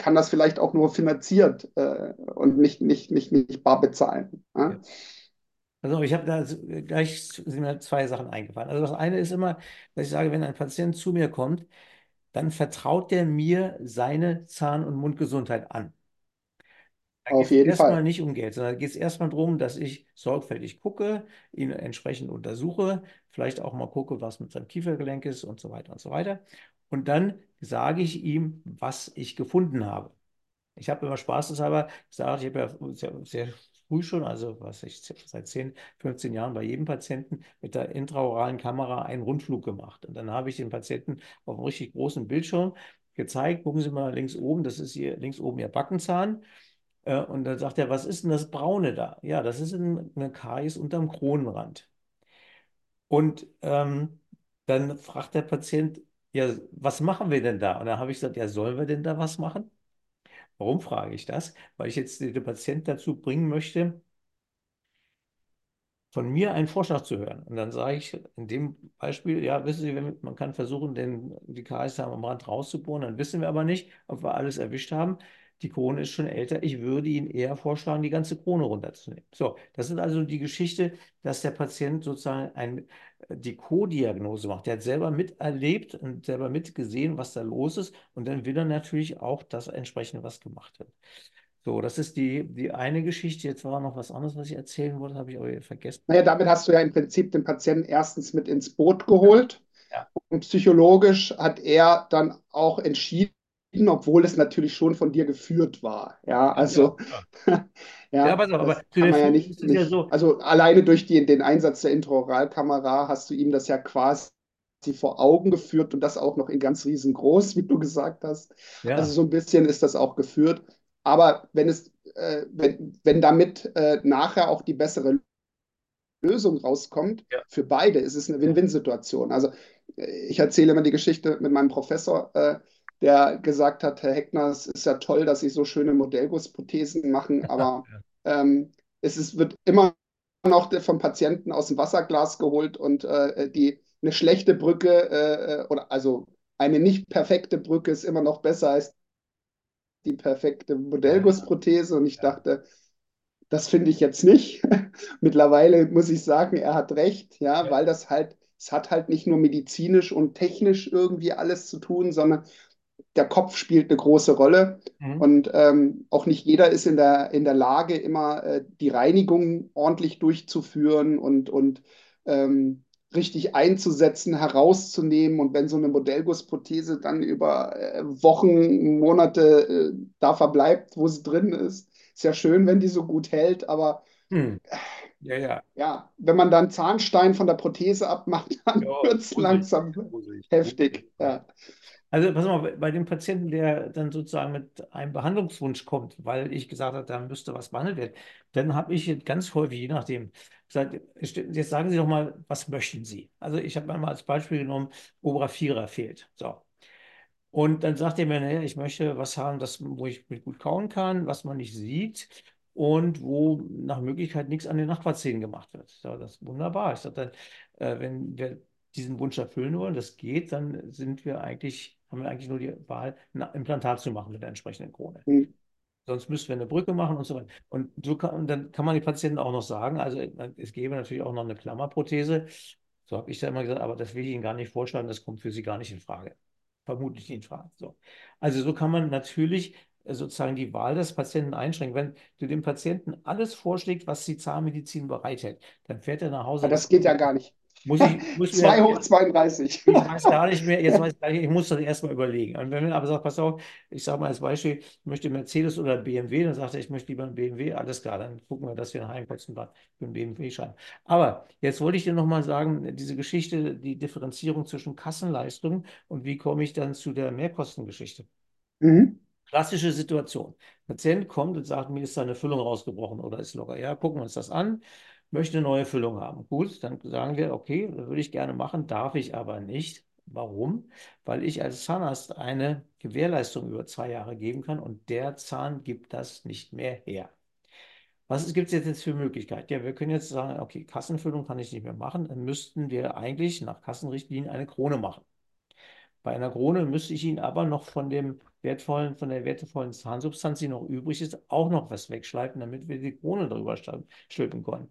Speaker 1: kann das vielleicht auch nur finanziert und nicht bar bezahlen.
Speaker 2: Ja.
Speaker 1: Ja?
Speaker 2: Also ich habe da gleich sind mir zwei Sachen eingefallen. Also das eine ist immer, dass ich sage, wenn ein Patient zu mir kommt, dann vertraut der mir seine Zahn- und Mundgesundheit an. Da geht
Speaker 1: Auf
Speaker 2: es
Speaker 1: jeden
Speaker 2: erstmal
Speaker 1: Fall.
Speaker 2: nicht um Geld, sondern da geht es erstmal darum, dass ich sorgfältig gucke, ihn entsprechend untersuche, vielleicht auch mal gucke, was mit seinem Kiefergelenk ist und so weiter und so weiter. Und dann sage ich ihm, was ich gefunden habe. Ich habe immer spaßeshalber gesagt, ich habe ja sehr früh schon, also was ich seit 10, 15 Jahren bei jedem Patienten mit der intraoralen Kamera einen Rundflug gemacht. Und dann habe ich den Patienten auf einem richtig großen Bildschirm gezeigt, gucken Sie mal links oben, das ist hier links oben Ihr Backenzahn. Und dann sagt er, was ist denn das Braune da? Ja, das ist eine Karies unterm Kronenrand. Und dann fragt der Patient, ja, was machen wir denn da? Und dann habe ich gesagt, ja, sollen wir denn da was machen? Warum frage ich das? Weil ich jetzt den Patienten dazu bringen möchte, von mir einen Vorschlag zu hören. Und dann sage ich in dem Beispiel, ja, wissen Sie, man kann versuchen, die KS-Haben am Rand rauszubohren, dann wissen wir aber nicht, ob wir alles erwischt haben. Die Krone ist schon älter. Ich würde Ihnen eher vorschlagen, die ganze Krone runterzunehmen. So, das ist also die Geschichte, dass der Patient sozusagen die Co-Diagnose macht. Der hat selber miterlebt und selber mitgesehen, was da los ist. Und dann will er natürlich auch, dass entsprechend was gemacht wird. So, das ist die eine Geschichte. Jetzt war noch was anderes, was ich erzählen wollte, habe ich aber wieder vergessen.
Speaker 1: Naja, damit hast du ja im Prinzip den Patienten erstens mit ins Boot
Speaker 2: Ja,
Speaker 1: geholt.
Speaker 2: ja,
Speaker 1: Und psychologisch hat er dann auch entschieden, obwohl es natürlich schon von dir geführt war. Ja,
Speaker 2: ja, ja.
Speaker 1: also,
Speaker 2: Ja, ja,
Speaker 1: ja,
Speaker 2: pass auf, aber
Speaker 1: das
Speaker 2: zu
Speaker 1: kann
Speaker 2: der
Speaker 1: man ja
Speaker 2: Führung ist es ja so,
Speaker 1: also alleine durch den Einsatz der Intraoralkamera hast du ihm das ja quasi vor Augen geführt und das auch noch in ganz riesengroß, wie du gesagt hast. Also
Speaker 2: ja,
Speaker 1: so ein bisschen ist das auch geführt. Aber wenn damit nachher auch die bessere Lösung rauskommt,
Speaker 2: ja,
Speaker 1: für beide ist es eine
Speaker 2: ja,
Speaker 1: Win-Win-Situation. Also ich erzähle immer die Geschichte mit meinem Professor, der gesagt hat, Herr Heckner, es ist ja toll, dass Sie so schöne Modellgussprothesen machen, aber
Speaker 2: ja,
Speaker 1: wird immer noch vom Patienten aus dem Wasserglas geholt und eine schlechte Brücke oder also eine nicht perfekte Brücke ist immer noch besser als die perfekte
Speaker 2: ja, ja,
Speaker 1: Modellgussprothese. Und ich
Speaker 2: ja,
Speaker 1: dachte, das finde ich jetzt nicht. Mittlerweile muss ich sagen, er hat recht, ja,
Speaker 2: ja.
Speaker 1: weil es hat halt nicht nur medizinisch und technisch irgendwie alles zu tun, sondern der Kopf spielt eine große Rolle.
Speaker 2: Mhm.
Speaker 1: Und auch nicht jeder ist in der Lage, immer die Reinigung ordentlich durchzuführen und ähm, richtig einzusetzen, herauszunehmen. Und wenn so eine Modellgussprothese dann über Wochen, Monate da verbleibt, wo sie drin ist, ist ja schön, wenn die so gut hält, aber
Speaker 2: Hm. Ja, ja.
Speaker 1: ja, wenn man dann Zahnstein von der Prothese abmacht, dann
Speaker 2: Ja,
Speaker 1: wird es
Speaker 2: gruselig,
Speaker 1: langsam
Speaker 2: gruselig, gruselig.
Speaker 1: heftig.
Speaker 2: Ja.
Speaker 1: Ja.
Speaker 2: Also pass mal, bei dem Patienten, der dann sozusagen mit einem Behandlungswunsch kommt, weil ich gesagt habe, da müsste was behandelt werden, dann habe ich ganz häufig, je nachdem, gesagt, jetzt sagen Sie doch mal, was möchten Sie? Also ich habe einmal als Beispiel genommen, oberer Vierer fehlt. So. Und dann sagt er mir, naja, ich möchte was haben, wo ich mit gut kauen kann, was man nicht sieht und wo nach Möglichkeit nichts an den Nachbarzähnen gemacht wird. Ja, das ist wunderbar. Ich sage dann, wenn wir diesen Wunsch erfüllen wollen, das geht, dann haben wir eigentlich nur die Wahl, ein Implantat zu machen mit der entsprechenden Krone.
Speaker 1: Hm.
Speaker 2: Sonst müssten wir eine Brücke machen und so weiter. Und dann kann man die Patienten auch noch sagen, also es gäbe natürlich auch noch eine Klammerprothese. So habe ich da immer gesagt, aber das will ich Ihnen gar nicht vorschlagen, das kommt für Sie gar nicht in Frage. Vermutlich nicht in Frage. So. Also so kann man natürlich sozusagen die Wahl des Patienten einschränken. Wenn du dem Patienten alles vorschlägst, was die Zahnmedizin bereithält, dann fährt er nach Hause
Speaker 1: Aber
Speaker 2: und
Speaker 1: das geht ja gar nicht.
Speaker 2: muss
Speaker 1: 2
Speaker 2: mir,
Speaker 1: hoch 32.
Speaker 2: ich weiß gar nicht mehr, jetzt weiß ich gar nicht, ich muss das erstmal überlegen. Und wenn man aber sagt, pass auf, ich sage mal als Beispiel, ich möchte Mercedes oder BMW, dann sagt er, ich möchte lieber einen BMW, alles klar, dann gucken wir, dass wir einen Heimkostenplan für einen BMW schreiben. Aber jetzt wollte ich dir nochmal sagen, diese Geschichte, die Differenzierung zwischen Kassenleistung und wie komme ich dann zu der Mehrkostengeschichte.
Speaker 1: Mhm.
Speaker 2: Klassische Situation. Patient kommt und sagt, mir ist da eine Füllung rausgebrochen oder ist locker. Ja, gucken wir uns das an, möchte eine neue Füllung haben. Gut, dann sagen wir, okay, das würde ich gerne machen, darf ich aber nicht. Warum? Weil ich als Zahnarzt eine Gewährleistung über 2 Jahre geben kann und der Zahn gibt das nicht mehr her. Was gibt es jetzt für Möglichkeiten? Ja, wir können jetzt sagen, okay, Kassenfüllung kann ich nicht mehr machen, dann müssten wir eigentlich nach Kassenrichtlinien eine Krone machen. Bei einer Krone müsste ich Ihnen aber noch von der wertvollen Zahnsubstanz, die noch übrig ist, auch noch was wegschleifen, damit wir die Krone drüber stülpen können.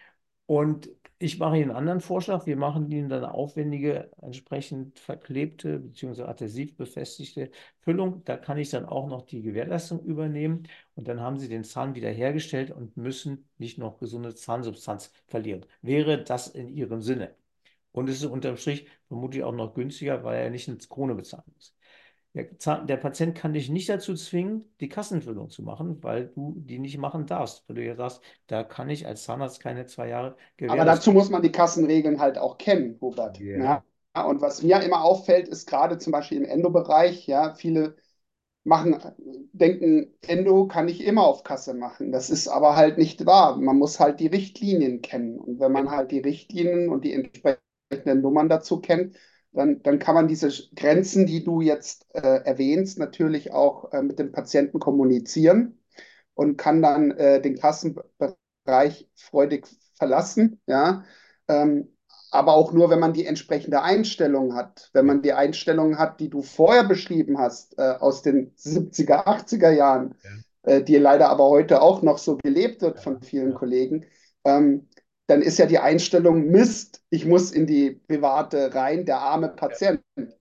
Speaker 2: Und ich mache Ihnen einen anderen Vorschlag. Wir machen Ihnen dann eine aufwendige, entsprechend verklebte bzw. adhesiv befestigte Füllung. Da kann ich dann auch noch die Gewährleistung übernehmen. Und dann haben Sie den Zahn wiederhergestellt und müssen nicht noch gesunde Zahnsubstanz verlieren. Wäre das in Ihrem Sinne? Und es ist unterm Strich vermutlich auch noch günstiger, weil er nicht eine Krone bezahlen muss. Der Patient kann dich nicht dazu zwingen, die Kassenfüllung zu machen, weil du die nicht machen darfst. Weil du ja sagst, da kann ich als Zahnarzt keine 2 Jahre
Speaker 1: Aber
Speaker 2: Gewährleistung.
Speaker 1: dazu muss man die Kassenregeln halt auch kennen, Hubert.
Speaker 2: Ja,
Speaker 1: Ja? Und was mir immer auffällt, ist gerade zum Beispiel im Endobereich, ja, viele machen, denken, Endo kann ich immer auf Kasse machen. Das ist aber halt nicht wahr. Man muss halt die Richtlinien kennen. Und wenn man
Speaker 2: genau.
Speaker 1: halt die Richtlinien und die entsprechenden Nummern dazu kennt, dann kann man diese Grenzen, die du jetzt erwähnst, natürlich auch mit dem Patienten kommunizieren und kann dann den Kassenbereich freudig verlassen. Ja? Ähm, aber auch nur, wenn man die entsprechende Einstellung hat. Wenn
Speaker 2: Ja,
Speaker 1: man die Einstellung hat, die du vorher beschrieben hast, aus den 70er, 80er Jahren,
Speaker 2: ja,
Speaker 1: die leider aber heute auch noch so gelebt wird von vielen
Speaker 2: ja.
Speaker 1: Kollegen, ähm, dann ist ja die Einstellung Mist, ich muss in die private rein, der arme Patient.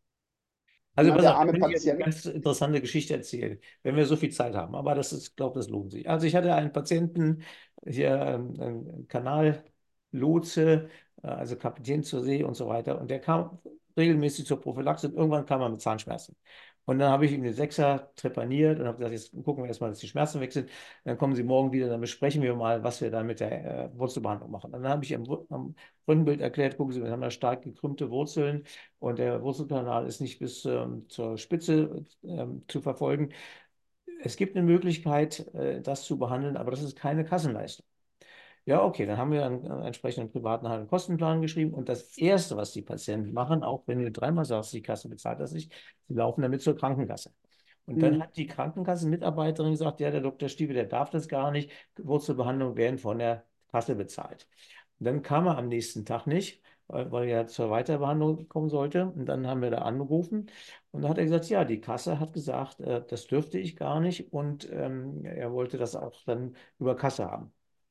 Speaker 2: Also
Speaker 1: Na,
Speaker 2: pass
Speaker 1: der
Speaker 2: auf, da
Speaker 1: arme
Speaker 2: kann ich jetzt eine
Speaker 1: Patient.
Speaker 2: ganz interessante Geschichte erzählen, wenn wir so viel Zeit haben. Aber das ist, ich glaube, das lohnt sich. Also ich hatte einen Patienten, hier einen Kanallotse, also Kapitän zur See und so weiter. Und der kam regelmäßig zur Prophylaxe und irgendwann kam er mit Zahnschmerzen. Und dann habe ich ihm den Sechser trepaniert und habe gesagt, jetzt gucken wir erstmal, dass die Schmerzen weg sind. Dann kommen Sie morgen wieder, dann besprechen wir mal, was wir dann mit der Wurzelbehandlung machen. Dann habe ich am Röntgenbild erklärt, gucken Sie, wir haben da stark gekrümmte Wurzeln und der Wurzelkanal ist nicht bis zur Spitze zu verfolgen. Es gibt eine Möglichkeit, das zu behandeln, aber das ist keine Kassenleistung. Ja, okay, dann haben wir einen entsprechenden privaten Heil- und Kostenplan geschrieben und das Erste, was die Patienten machen, auch wenn du dreimal sagst, die Kasse bezahlt das nicht, sie laufen damit zur Krankenkasse. Und dann
Speaker 1: Hm.
Speaker 2: hat die Krankenkassenmitarbeiterin gesagt, ja, der Dr. Stiebe, der darf das gar nicht, Wurzelbehandlungen werden von der Kasse bezahlt. Und dann kam er am nächsten Tag nicht, weil er zur Weiterbehandlung kommen sollte. Und dann haben wir da angerufen und da hat er gesagt, ja, die Kasse hat gesagt, das dürfte ich gar nicht und er wollte das auch dann über Kasse haben.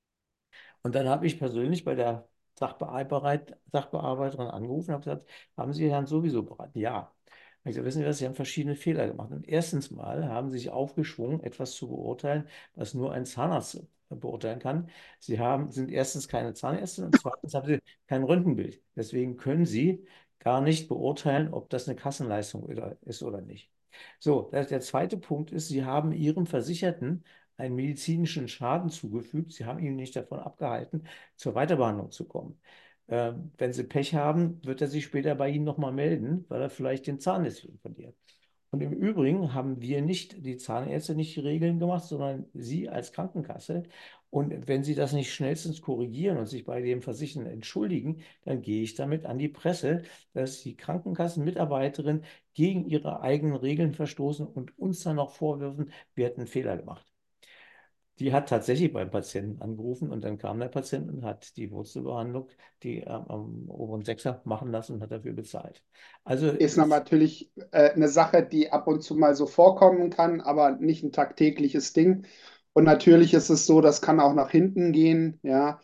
Speaker 2: Und dann habe ich persönlich bei der Sachbearbeiterin angerufen und habe gesagt, haben Sie Herrn sowieso beraten? Ja. Ich gesagt, wissen Sie was, Sie haben verschiedene Fehler gemacht. Und erstens mal haben Sie sich aufgeschwungen, etwas zu beurteilen, was nur ein Zahnarzt beurteilen kann. Sind erstens keine Zahnärztin und zweitens haben Sie kein Röntgenbild. Deswegen können Sie gar nicht beurteilen, ob das eine Kassenleistung ist oder nicht. So, der zweite Punkt ist, Sie haben Ihrem Versicherten einen medizinischen Schaden zugefügt. Sie haben ihn nicht davon abgehalten, zur Weiterbehandlung zu kommen. Wenn Sie Pech haben, wird er sich später bei Ihnen nochmal melden, weil er vielleicht den Zahn deswegen verliert. Und im Übrigen haben wir nicht, die Zahnärzte nicht die Regeln gemacht, sondern Sie als Krankenkasse. Und wenn Sie das nicht schnellstens korrigieren und sich bei dem Versicherten entschuldigen, dann gehe ich damit an die Presse, dass die Krankenkassenmitarbeiterin gegen ihre eigenen Regeln verstoßen und uns dann noch vorwürfen, wir hätten einen Fehler gemacht. Die hat tatsächlich beim Patienten angerufen und dann kam der Patient und hat die Wurzelbehandlung, die am oberen Sechser machen lassen und hat dafür bezahlt. Also
Speaker 1: Ist natürlich eine Sache, die ab und zu mal so vorkommen kann, aber nicht ein tagtägliches Ding. Und natürlich ist es so, das kann auch nach hinten gehen. Ja.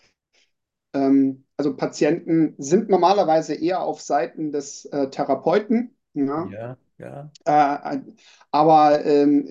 Speaker 1: Also Patienten sind normalerweise eher auf Seiten des Therapeuten. Ja.
Speaker 2: ja, ja,
Speaker 1: Äh, aber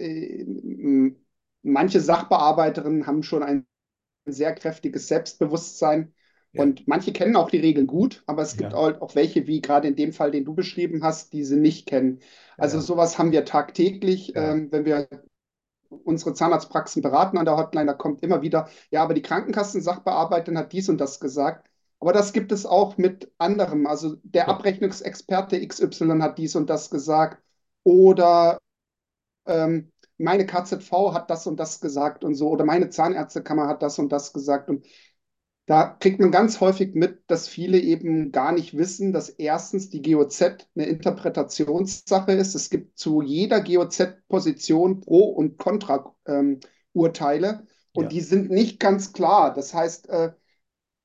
Speaker 1: manche Sachbearbeiterinnen haben schon ein sehr kräftiges Selbstbewusstsein
Speaker 2: ja,
Speaker 1: und manche kennen auch die Regeln gut, aber es gibt
Speaker 2: ja,
Speaker 1: auch welche, wie gerade in dem Fall, den du beschrieben hast, die sie nicht kennen. Also
Speaker 2: ja,
Speaker 1: sowas haben wir tagtäglich,
Speaker 2: ja,
Speaker 1: wenn wir unsere Zahnarztpraxen beraten an der Hotline, da kommt immer wieder, ja, aber die Krankenkassensachbearbeiterin hat dies und das gesagt. Aber das gibt es auch mit anderem. Also der
Speaker 2: ja,
Speaker 1: Abrechnungsexperte XY hat dies und das gesagt. Oder meine KZV hat das und das gesagt und so. Oder meine Zahnärztekammer hat das und das gesagt. Und da kriegt man ganz häufig mit, dass viele eben gar nicht wissen, dass erstens die GOZ eine Interpretationssache ist. Es gibt zu jeder GOZ-Position Pro- und Kontra-Urteile und
Speaker 2: ja,
Speaker 1: die sind nicht ganz klar. Das heißt,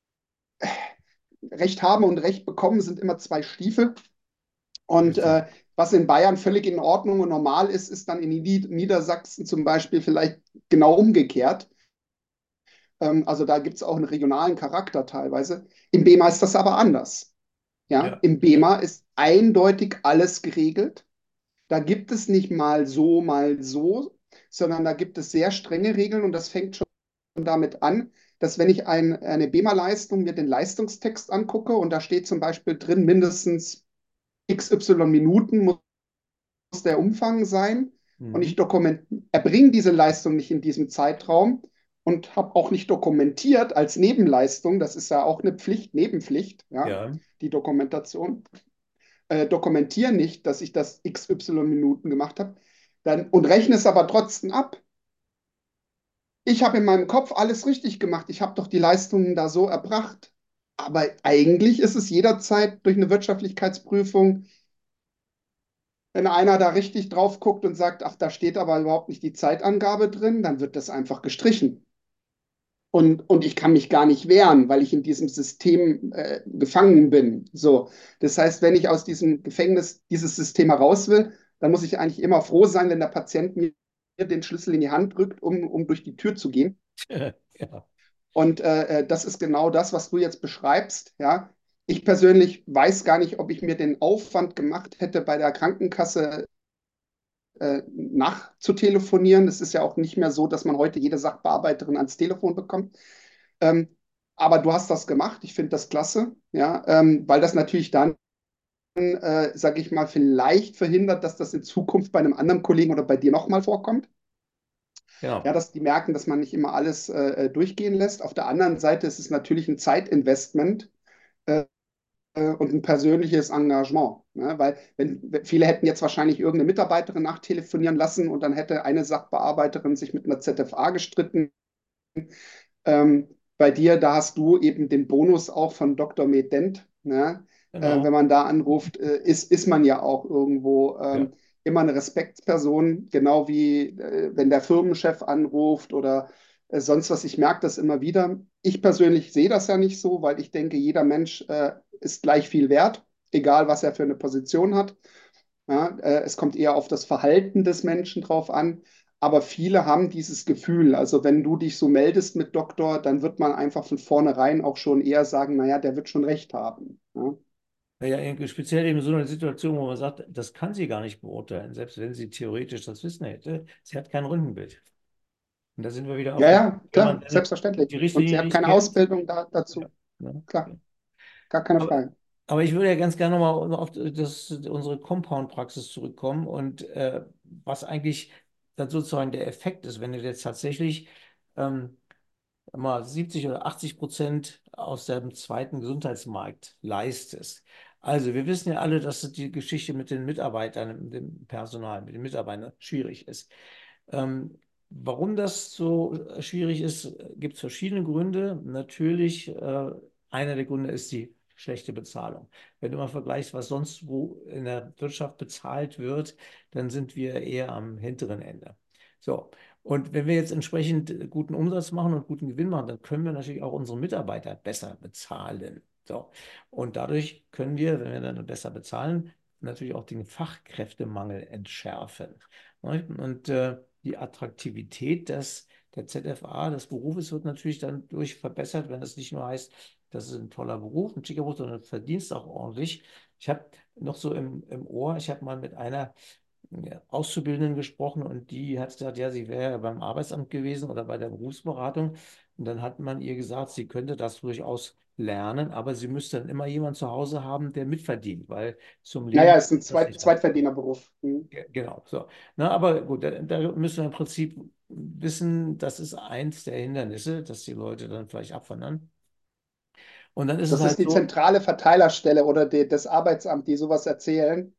Speaker 1: Recht haben und Recht bekommen sind immer zwei Stiefel. Und
Speaker 2: richtig.
Speaker 1: Was in Bayern völlig in Ordnung und normal ist, ist dann in Niedersachsen zum Beispiel vielleicht genau umgekehrt. Also da gibt es auch einen regionalen Charakter teilweise. Im BEMA ist das aber anders. Ja?
Speaker 2: Ja,
Speaker 1: Im
Speaker 2: ja.
Speaker 1: BEMA ist eindeutig alles geregelt. Da gibt es nicht mal so, sondern da gibt es sehr strenge Regeln und das fängt schon damit an, dass wenn ich eine BEMA-Leistung mir den Leistungstext angucke und da steht zum Beispiel drin, mindestens XY Minuten muss der Umfang sein und
Speaker 2: Mhm.
Speaker 1: ich erbringe diese Leistung nicht in diesem Zeitraum und habe auch nicht dokumentiert als Nebenleistung, das ist ja auch eine Pflicht, Nebenpflicht, ja,
Speaker 2: Ja,
Speaker 1: die Dokumentation, dokumentiere nicht, dass ich das XY Minuten gemacht habe, und rechne es aber trotzdem ab. Ich habe in meinem Kopf alles richtig gemacht. Ich habe doch die Leistungen da so erbracht. Aber eigentlich ist es jederzeit durch eine Wirtschaftlichkeitsprüfung, wenn einer da richtig drauf guckt und sagt, ach, da steht aber überhaupt nicht die Zeitangabe drin, dann wird das einfach gestrichen. Und ich kann mich gar nicht wehren, weil ich in diesem System gefangen bin. So, das heißt, wenn ich aus diesem Gefängnis dieses System heraus will, dann muss ich eigentlich immer froh sein, wenn der Patient mir den Schlüssel in die Hand drückt, um durch die Tür zu gehen.
Speaker 2: ja.
Speaker 1: Und das ist genau das, was du jetzt beschreibst. Ja, ich persönlich weiß gar nicht, ob ich mir den Aufwand gemacht hätte, bei der Krankenkasse nachzutelefonieren. Es ist ja auch nicht mehr so, dass man heute jede Sachbearbeiterin ans Telefon bekommt. Ähm, aber du hast das gemacht. Ich finde das klasse, ja, weil das natürlich dann, sage ich mal, vielleicht verhindert, dass das in Zukunft bei einem anderen Kollegen oder bei dir nochmal vorkommt. Ja,
Speaker 2: Genau.
Speaker 1: dass die merken, dass man nicht immer alles durchgehen lässt. Auf der anderen Seite ist es natürlich ein Zeitinvestment äh, und ein persönliches Engagement. Ne? Weil viele hätten jetzt wahrscheinlich irgendeine Mitarbeiterin nachtelefonieren lassen und dann hätte eine Sachbearbeiterin sich mit einer ZFA gestritten. Bei dir, da hast du eben den Bonus auch von Dr. Medent. Ne? Wenn
Speaker 2: Genau.
Speaker 1: man da anruft, ist man ja auch irgendwo
Speaker 2: Ja.
Speaker 1: immer eine Respektsperson, genau wie wenn der Firmenchef anruft oder sonst was. Ich merke das immer wieder. Ich persönlich sehe das ja nicht so, weil ich denke, jeder Mensch ist gleich viel wert, egal was er für eine Position hat. Ja, es kommt eher auf das Verhalten des Menschen drauf an. Aber viele haben dieses Gefühl. Also wenn du dich so meldest mit Doktor, dann wird man einfach von vornherein auch schon eher sagen, naja, der wird schon recht haben. Ja,
Speaker 2: Ja, irgendwie speziell eben so eine Situation, wo man sagt, das kann sie gar nicht beurteilen, selbst wenn sie theoretisch das Wissen hätte. Sie hat kein Röntgenbild. Und da sind wir wieder auf
Speaker 1: ja,
Speaker 2: dem,
Speaker 1: ja,
Speaker 2: wenn man
Speaker 1: klar,
Speaker 2: dann
Speaker 1: selbstverständlich.
Speaker 2: die
Speaker 1: Und sie
Speaker 2: Richtlinie
Speaker 1: hat
Speaker 2: nicht
Speaker 1: keine
Speaker 2: kennt.
Speaker 1: Ausbildung
Speaker 2: Ja,
Speaker 1: dazu.
Speaker 2: ne?
Speaker 1: Klar, gar keine
Speaker 2: Aber,
Speaker 1: Frage.
Speaker 2: aber ich würde ja ganz gerne nochmal auf unsere Compound-Praxis zurückkommen und was eigentlich dann sozusagen der Effekt ist, wenn du jetzt tatsächlich ähm, mal 70 oder 80% aus dem zweiten Gesundheitsmarkt leistest. Also wir wissen ja alle, dass die Geschichte mit den Mitarbeitern, mit dem Personal, mit den Mitarbeitern schwierig ist. Warum das so schwierig ist, gibt es verschiedene Gründe. Natürlich, einer der Gründe ist die schlechte Bezahlung. Wenn du mal vergleichst, was sonst wo in der Wirtschaft bezahlt wird, dann sind wir eher am hinteren Ende. So, und wenn wir jetzt entsprechend guten Umsatz machen und guten Gewinn machen, dann können wir natürlich auch unsere Mitarbeiter besser bezahlen. So, und dadurch können wir, wenn wir dann besser bezahlen, natürlich auch den Fachkräftemangel entschärfen. Ne? Und die Attraktivität der ZFA, des Berufes, wird natürlich dann durch verbessert, wenn es nicht nur heißt, das ist ein toller Beruf, ein schicker Beruf, sondern du verdienst auch ordentlich. Ich habe noch so im Ohr, ich habe mal mit einer Auszubildenden gesprochen und die hat gesagt, ja, sie wäre ja beim Arbeitsamt gewesen oder bei der Berufsberatung. Und dann hat man ihr gesagt, sie könnte das durchaus lernen, aber sie müsste dann immer jemanden zu Hause haben, der mitverdient, weil zum
Speaker 1: Naja,
Speaker 2: Leben
Speaker 1: ist ein
Speaker 2: das nicht reicht.
Speaker 1: Zweitverdienerberuf. Hm.
Speaker 2: Genau, so. Na, aber gut, da müssen wir im Prinzip wissen, das ist eins der Hindernisse, dass die Leute dann vielleicht abwandern. Und dann ist es
Speaker 1: Das ist
Speaker 2: halt
Speaker 1: die
Speaker 2: so,
Speaker 1: zentrale Verteilerstelle oder das Arbeitsamt, die sowas erzählen.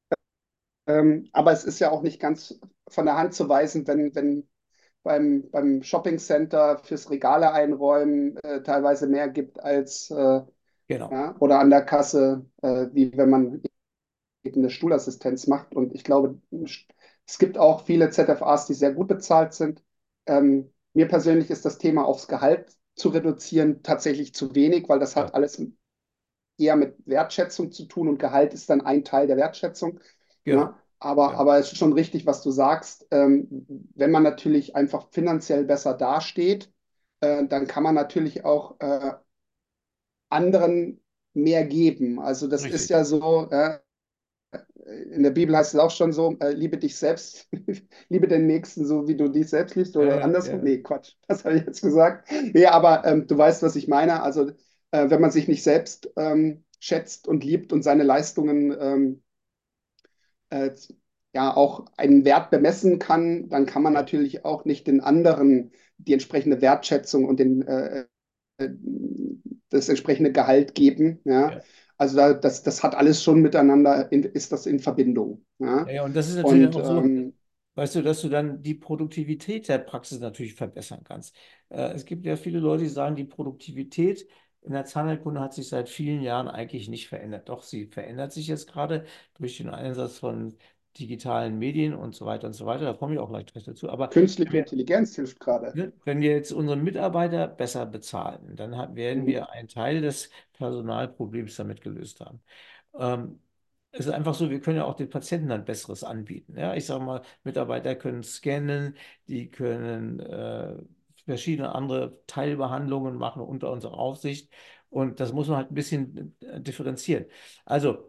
Speaker 1: Aber es ist ja auch nicht ganz von der Hand zu weisen, wenn beim Shoppingcenter fürs Regale einräumen teilweise mehr gibt als
Speaker 2: genau.
Speaker 1: ja, oder an der Kasse, wie wenn man eben eine Stuhlassistenz macht. Und ich glaube, es gibt auch viele ZFAs, die sehr gut bezahlt sind. Mir persönlich ist das Thema aufs Gehalt zu reduzieren tatsächlich zu wenig, weil das
Speaker 2: Ja.
Speaker 1: hat alles eher mit Wertschätzung zu tun und Gehalt ist dann ein Teil der Wertschätzung. Ne?
Speaker 2: Genau. Ja,
Speaker 1: Aber es ist schon richtig, was du sagst. Wenn man natürlich einfach finanziell besser dasteht, dann kann man natürlich auch anderen mehr geben. Also das ist
Speaker 2: richtig.
Speaker 1: ja so, in der Bibel heißt es auch schon so, liebe dich selbst, liebe den Nächsten so, wie du dich selbst liebst
Speaker 2: Ja,
Speaker 1: oder
Speaker 2: ja,
Speaker 1: andersrum.
Speaker 2: ja,
Speaker 1: Nee, Quatsch, das habe ich jetzt gesagt. Nee, aber du weißt, was ich meine. Also wenn man sich nicht selbst schätzt und liebt und seine Leistungen äh, ja auch einen Wert bemessen kann, dann kann man
Speaker 2: ja,
Speaker 1: natürlich auch nicht den anderen die entsprechende Wertschätzung und das entsprechende Gehalt geben. Ja?
Speaker 2: ja.
Speaker 1: Also das hat alles schon miteinander, ist das in Verbindung. Ja?
Speaker 2: Ja, ja, und das ist natürlich
Speaker 1: Und
Speaker 2: auch so, weißt du, dass du dann die Produktivität der Praxis natürlich verbessern kannst. Es gibt ja viele Leute, die sagen, die Produktivität in der Zahnheilkunde hat sich seit vielen Jahren eigentlich nicht verändert. Doch sie verändert sich jetzt gerade durch den Einsatz von digitalen Medien und so weiter und so weiter. Da komme ich auch gleich dazu. Aber
Speaker 1: künstliche
Speaker 2: wenn wir,
Speaker 1: Intelligenz hilft gerade.
Speaker 2: ne, wenn wir jetzt unsere Mitarbeiter besser bezahlen, dann werden
Speaker 1: Mhm.
Speaker 2: wir einen Teil des Personalproblems damit gelöst haben. Ähm, Es ist einfach so, wir können ja auch den Patienten ein besseres anbieten. Ja, ich sage mal, Mitarbeiter können scannen, die können verschiedene andere Teilbehandlungen machen unter unserer Aufsicht. Und das muss man halt ein bisschen differenzieren. Also,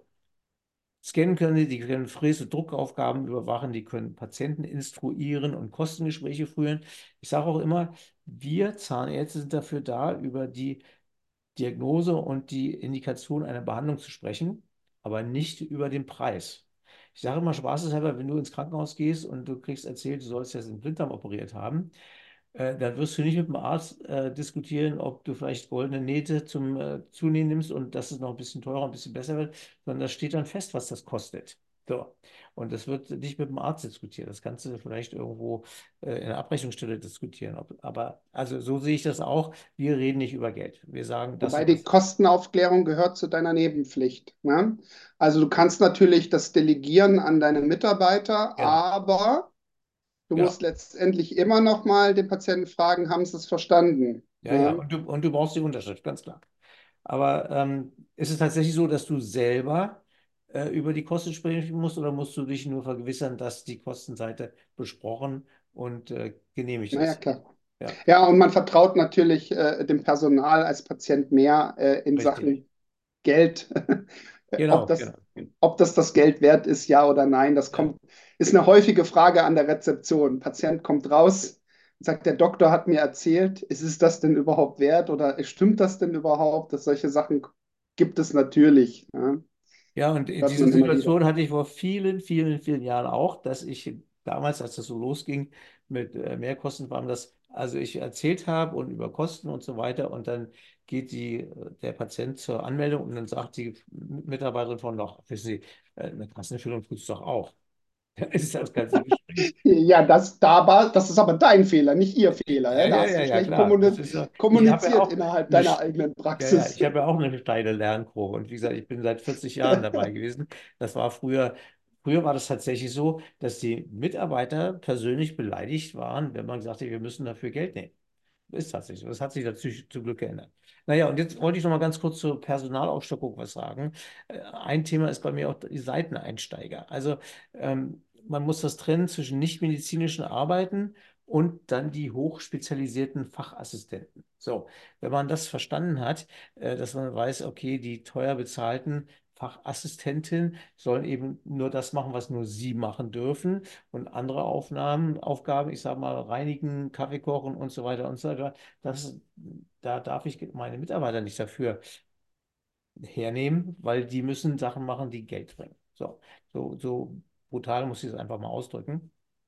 Speaker 2: scannen können die können Fräs- und Druckaufgaben überwachen, die können Patienten instruieren und Kostengespräche führen. Ich sage auch immer, wir Zahnärzte sind dafür da, über die Diagnose und die Indikation einer Behandlung zu sprechen, aber nicht über den Preis. Ich sage immer spaßeshalber, wenn du ins Krankenhaus gehst und du kriegst erzählt, du sollst jetzt den Blinddarm operiert haben, dann wirst du nicht mit dem Arzt diskutieren, ob du vielleicht goldene Nähte zum Zunehmen nimmst und dass es noch ein bisschen teurer, ein bisschen besser wird, sondern das steht dann fest, was das kostet. So. Und das wird nicht mit dem Arzt diskutiert. Das kannst du vielleicht irgendwo in der Abrechnungsstelle diskutieren. Aber also so sehe ich das auch. Wir reden nicht über Geld. Wir sagen, das
Speaker 1: Wobei
Speaker 2: und
Speaker 1: die
Speaker 2: das.
Speaker 1: Kostenaufklärung gehört zu deiner Nebenpflicht. Ne? Also du kannst natürlich das delegieren an deine Mitarbeiter,
Speaker 2: Genau,
Speaker 1: aber du
Speaker 2: genau.
Speaker 1: musst letztendlich immer noch mal den Patienten fragen, haben sie es verstanden?
Speaker 2: Ja, ja.
Speaker 1: Ne?
Speaker 2: Und du brauchst die Unterschrift, ganz klar. Aber ist es tatsächlich so, dass du selber über die Kosten sprechen musst oder musst du dich nur vergewissern, dass die Kostenseite besprochen und genehmigt
Speaker 1: Naja,
Speaker 2: ist?
Speaker 1: klar.
Speaker 2: Ja,
Speaker 1: Ja, und man vertraut natürlich dem Personal als Patient mehr in
Speaker 2: richtig.
Speaker 1: Sachen Geld. Ob
Speaker 2: Genau,
Speaker 1: das,
Speaker 2: genau.
Speaker 1: ob das das Geld wert ist, ja oder nein,
Speaker 2: Ja.
Speaker 1: ist eine häufige Frage an der Rezeption. Patient kommt raus und sagt, der Doktor hat mir erzählt, ist es das denn überhaupt wert oder stimmt das denn überhaupt? Dass solche Sachen gibt es natürlich. Ja,
Speaker 2: Ja, und
Speaker 1: hört
Speaker 2: diese
Speaker 1: man immer wieder.
Speaker 2: Situation hatte ich vor vielen, vielen, vielen Jahren auch, dass ich damals, als das so losging mit Mehrkosten, war das, also ich erzählt habe und über Kosten und so weiter und dann geht der Patient zur Anmeldung und dann sagt die Mitarbeiterin von, doch, wissen Sie, eine Kassenführung tut es doch auch. Dann ist das ganze Gespräch.
Speaker 1: Ja, das ist aber dein Fehler, nicht ihr Fehler. Ja?
Speaker 2: Ja,
Speaker 1: Da
Speaker 2: ja,
Speaker 1: hast
Speaker 2: ja,
Speaker 1: du
Speaker 2: ja,
Speaker 1: schlecht
Speaker 2: klar. Das ist so, ich habe ja
Speaker 1: kommuniziert
Speaker 2: auch
Speaker 1: innerhalb
Speaker 2: eine,
Speaker 1: deiner eigenen
Speaker 2: ja, ja,
Speaker 1: Praxis.
Speaker 2: ich habe ja auch eine steile Lernkurve. Und wie gesagt, ich bin seit 40 Jahren dabei gewesen. Das war früher war das tatsächlich so, dass die Mitarbeiter persönlich beleidigt waren, wenn man sagte, wir müssen dafür Geld nehmen. Ist tatsächlich so. Das hat sich natürlich zum Glück geändert. Naja, und jetzt wollte ich noch mal ganz kurz zur Personalaufstockung was sagen. Ein Thema ist bei mir auch die Seiteneinsteiger. Also man muss das trennen zwischen nichtmedizinischen Arbeiten und dann die hochspezialisierten Fachassistenten. So, wenn man das verstanden hat, dass man weiß, okay, die teuer bezahlten Fachassistenten sollen eben nur das machen, was nur sie machen dürfen und andere Aufgaben, ich sage mal, reinigen, Kaffee kochen und so weiter und so weiter, da darf ich meine Mitarbeiter nicht dafür hernehmen, weil die müssen Sachen machen, die Geld bringen. So brutal muss ich es einfach mal ausdrücken.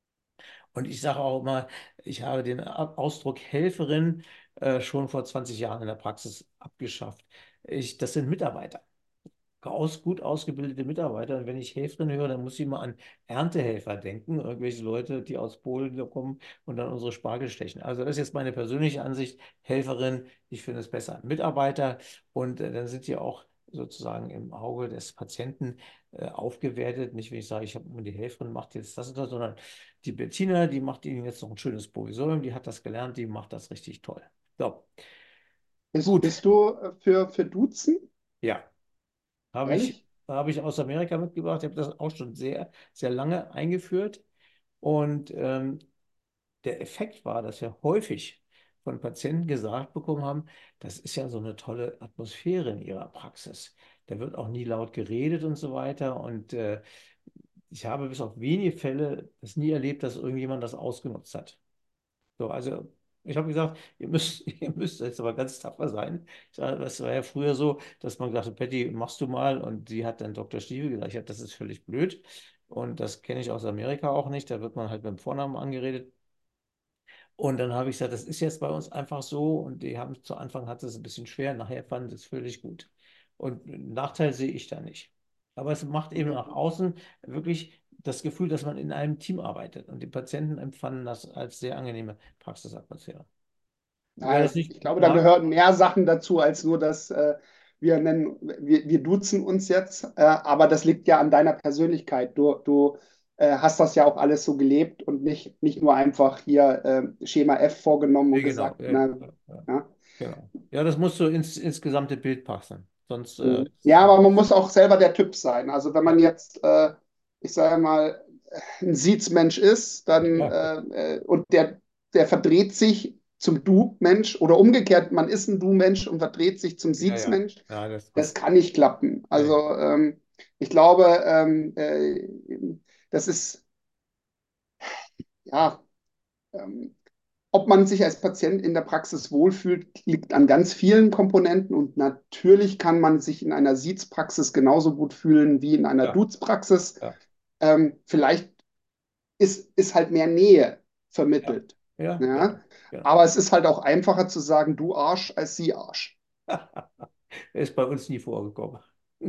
Speaker 2: Und ich sage auch immer, ich habe den Ausdruck Helferin schon vor 20 Jahren in der Praxis abgeschafft. Das sind Mitarbeiter, gut ausgebildete Mitarbeiter. Und wenn ich Helferin höre, dann muss ich immer an Erntehelfer denken, irgendwelche Leute, die aus Polen da kommen und dann unsere Spargel stechen. Also das ist jetzt meine persönliche Ansicht. Helferin, ich finde es besser. Mitarbeiter und dann sind die auch sozusagen im Auge des Patienten aufgewertet. Nicht, wenn ich sage, ich habe die Helferin macht jetzt das und das, sondern die Bettina, die macht Ihnen jetzt noch ein schönes Provisorium, die hat das gelernt, die macht das richtig toll. So, gut,
Speaker 1: Bist du für Duzen?
Speaker 2: ja, habe ich
Speaker 1: Ehrlich?
Speaker 2: habe ich aus Amerika mitgebracht. Ich habe das auch schon sehr, sehr lange eingeführt. Und der Effekt war, dass wir häufig von Patienten gesagt bekommen haben, das ist ja so eine tolle Atmosphäre in ihrer Praxis. Da wird auch nie laut geredet und so weiter. Und ich habe bis auf wenige Fälle das nie erlebt, dass irgendjemand das ausgenutzt hat. So, also ich habe gesagt, ihr müsst jetzt aber ganz tapfer sein. Ich sage, das war ja früher so, dass man gesagt hat, Patty, machst du mal. Und sie hat dann Dr. Stiefel gesagt, ich hab, das ist völlig blöd. Und das kenne ich aus Amerika auch nicht. Da wird man halt mit dem Vornamen angeredet. Und dann habe ich gesagt, das ist jetzt bei uns einfach so. Und die haben zu Anfang hatte es ein bisschen schwer, nachher fanden sie es völlig gut. Und einen Nachteil sehe ich da nicht. Aber es macht eben nach außen wirklich das Gefühl, dass man in einem Team arbeitet. Und die Patienten empfanden das als sehr angenehme Praxisatmosphäre. Wer
Speaker 1: Ja,
Speaker 2: das nicht
Speaker 1: ich glaube, da
Speaker 2: mag,
Speaker 1: gehören mehr Sachen dazu, als nur das, wir duzen uns jetzt, aber das liegt ja an deiner Persönlichkeit. Du hast das ja auch alles so gelebt und nicht nur einfach hier Schema F vorgenommen und
Speaker 2: genau,
Speaker 1: gesagt, na,
Speaker 2: ja,
Speaker 1: ja.
Speaker 2: genau. Ja, das muss so ins gesamte Bild passen. Sonst ist es
Speaker 1: Ja,
Speaker 2: nicht.
Speaker 1: aber man muss auch selber der Typ sein. Also wenn
Speaker 2: Ja,
Speaker 1: man jetzt, ich sage mal, ein Siedsmensch ist, dann
Speaker 2: ja,
Speaker 1: und der verdreht sich zum Du-Mensch oder umgekehrt, man ist ein Du-Mensch und verdreht sich zum
Speaker 2: ja, ja.
Speaker 1: Siedsmensch,
Speaker 2: Ja,
Speaker 1: das kann nicht klappen.
Speaker 2: nee.
Speaker 1: Also ich glaube, das ist, ja, ähm, ob man sich als Patient in der Praxis wohlfühlt, liegt an ganz vielen Komponenten und natürlich kann man sich in einer Siezpraxis genauso gut fühlen wie in einer
Speaker 2: Ja,
Speaker 1: Duzpraxis.
Speaker 2: ja,
Speaker 1: Vielleicht ist halt mehr Nähe
Speaker 2: ja,
Speaker 1: vermittelt.
Speaker 2: ja,
Speaker 1: Ja?
Speaker 2: genau, genau.
Speaker 1: Aber es ist halt auch einfacher zu sagen, du Arsch, als sie Arsch.
Speaker 2: Ist bei uns nie vorgekommen.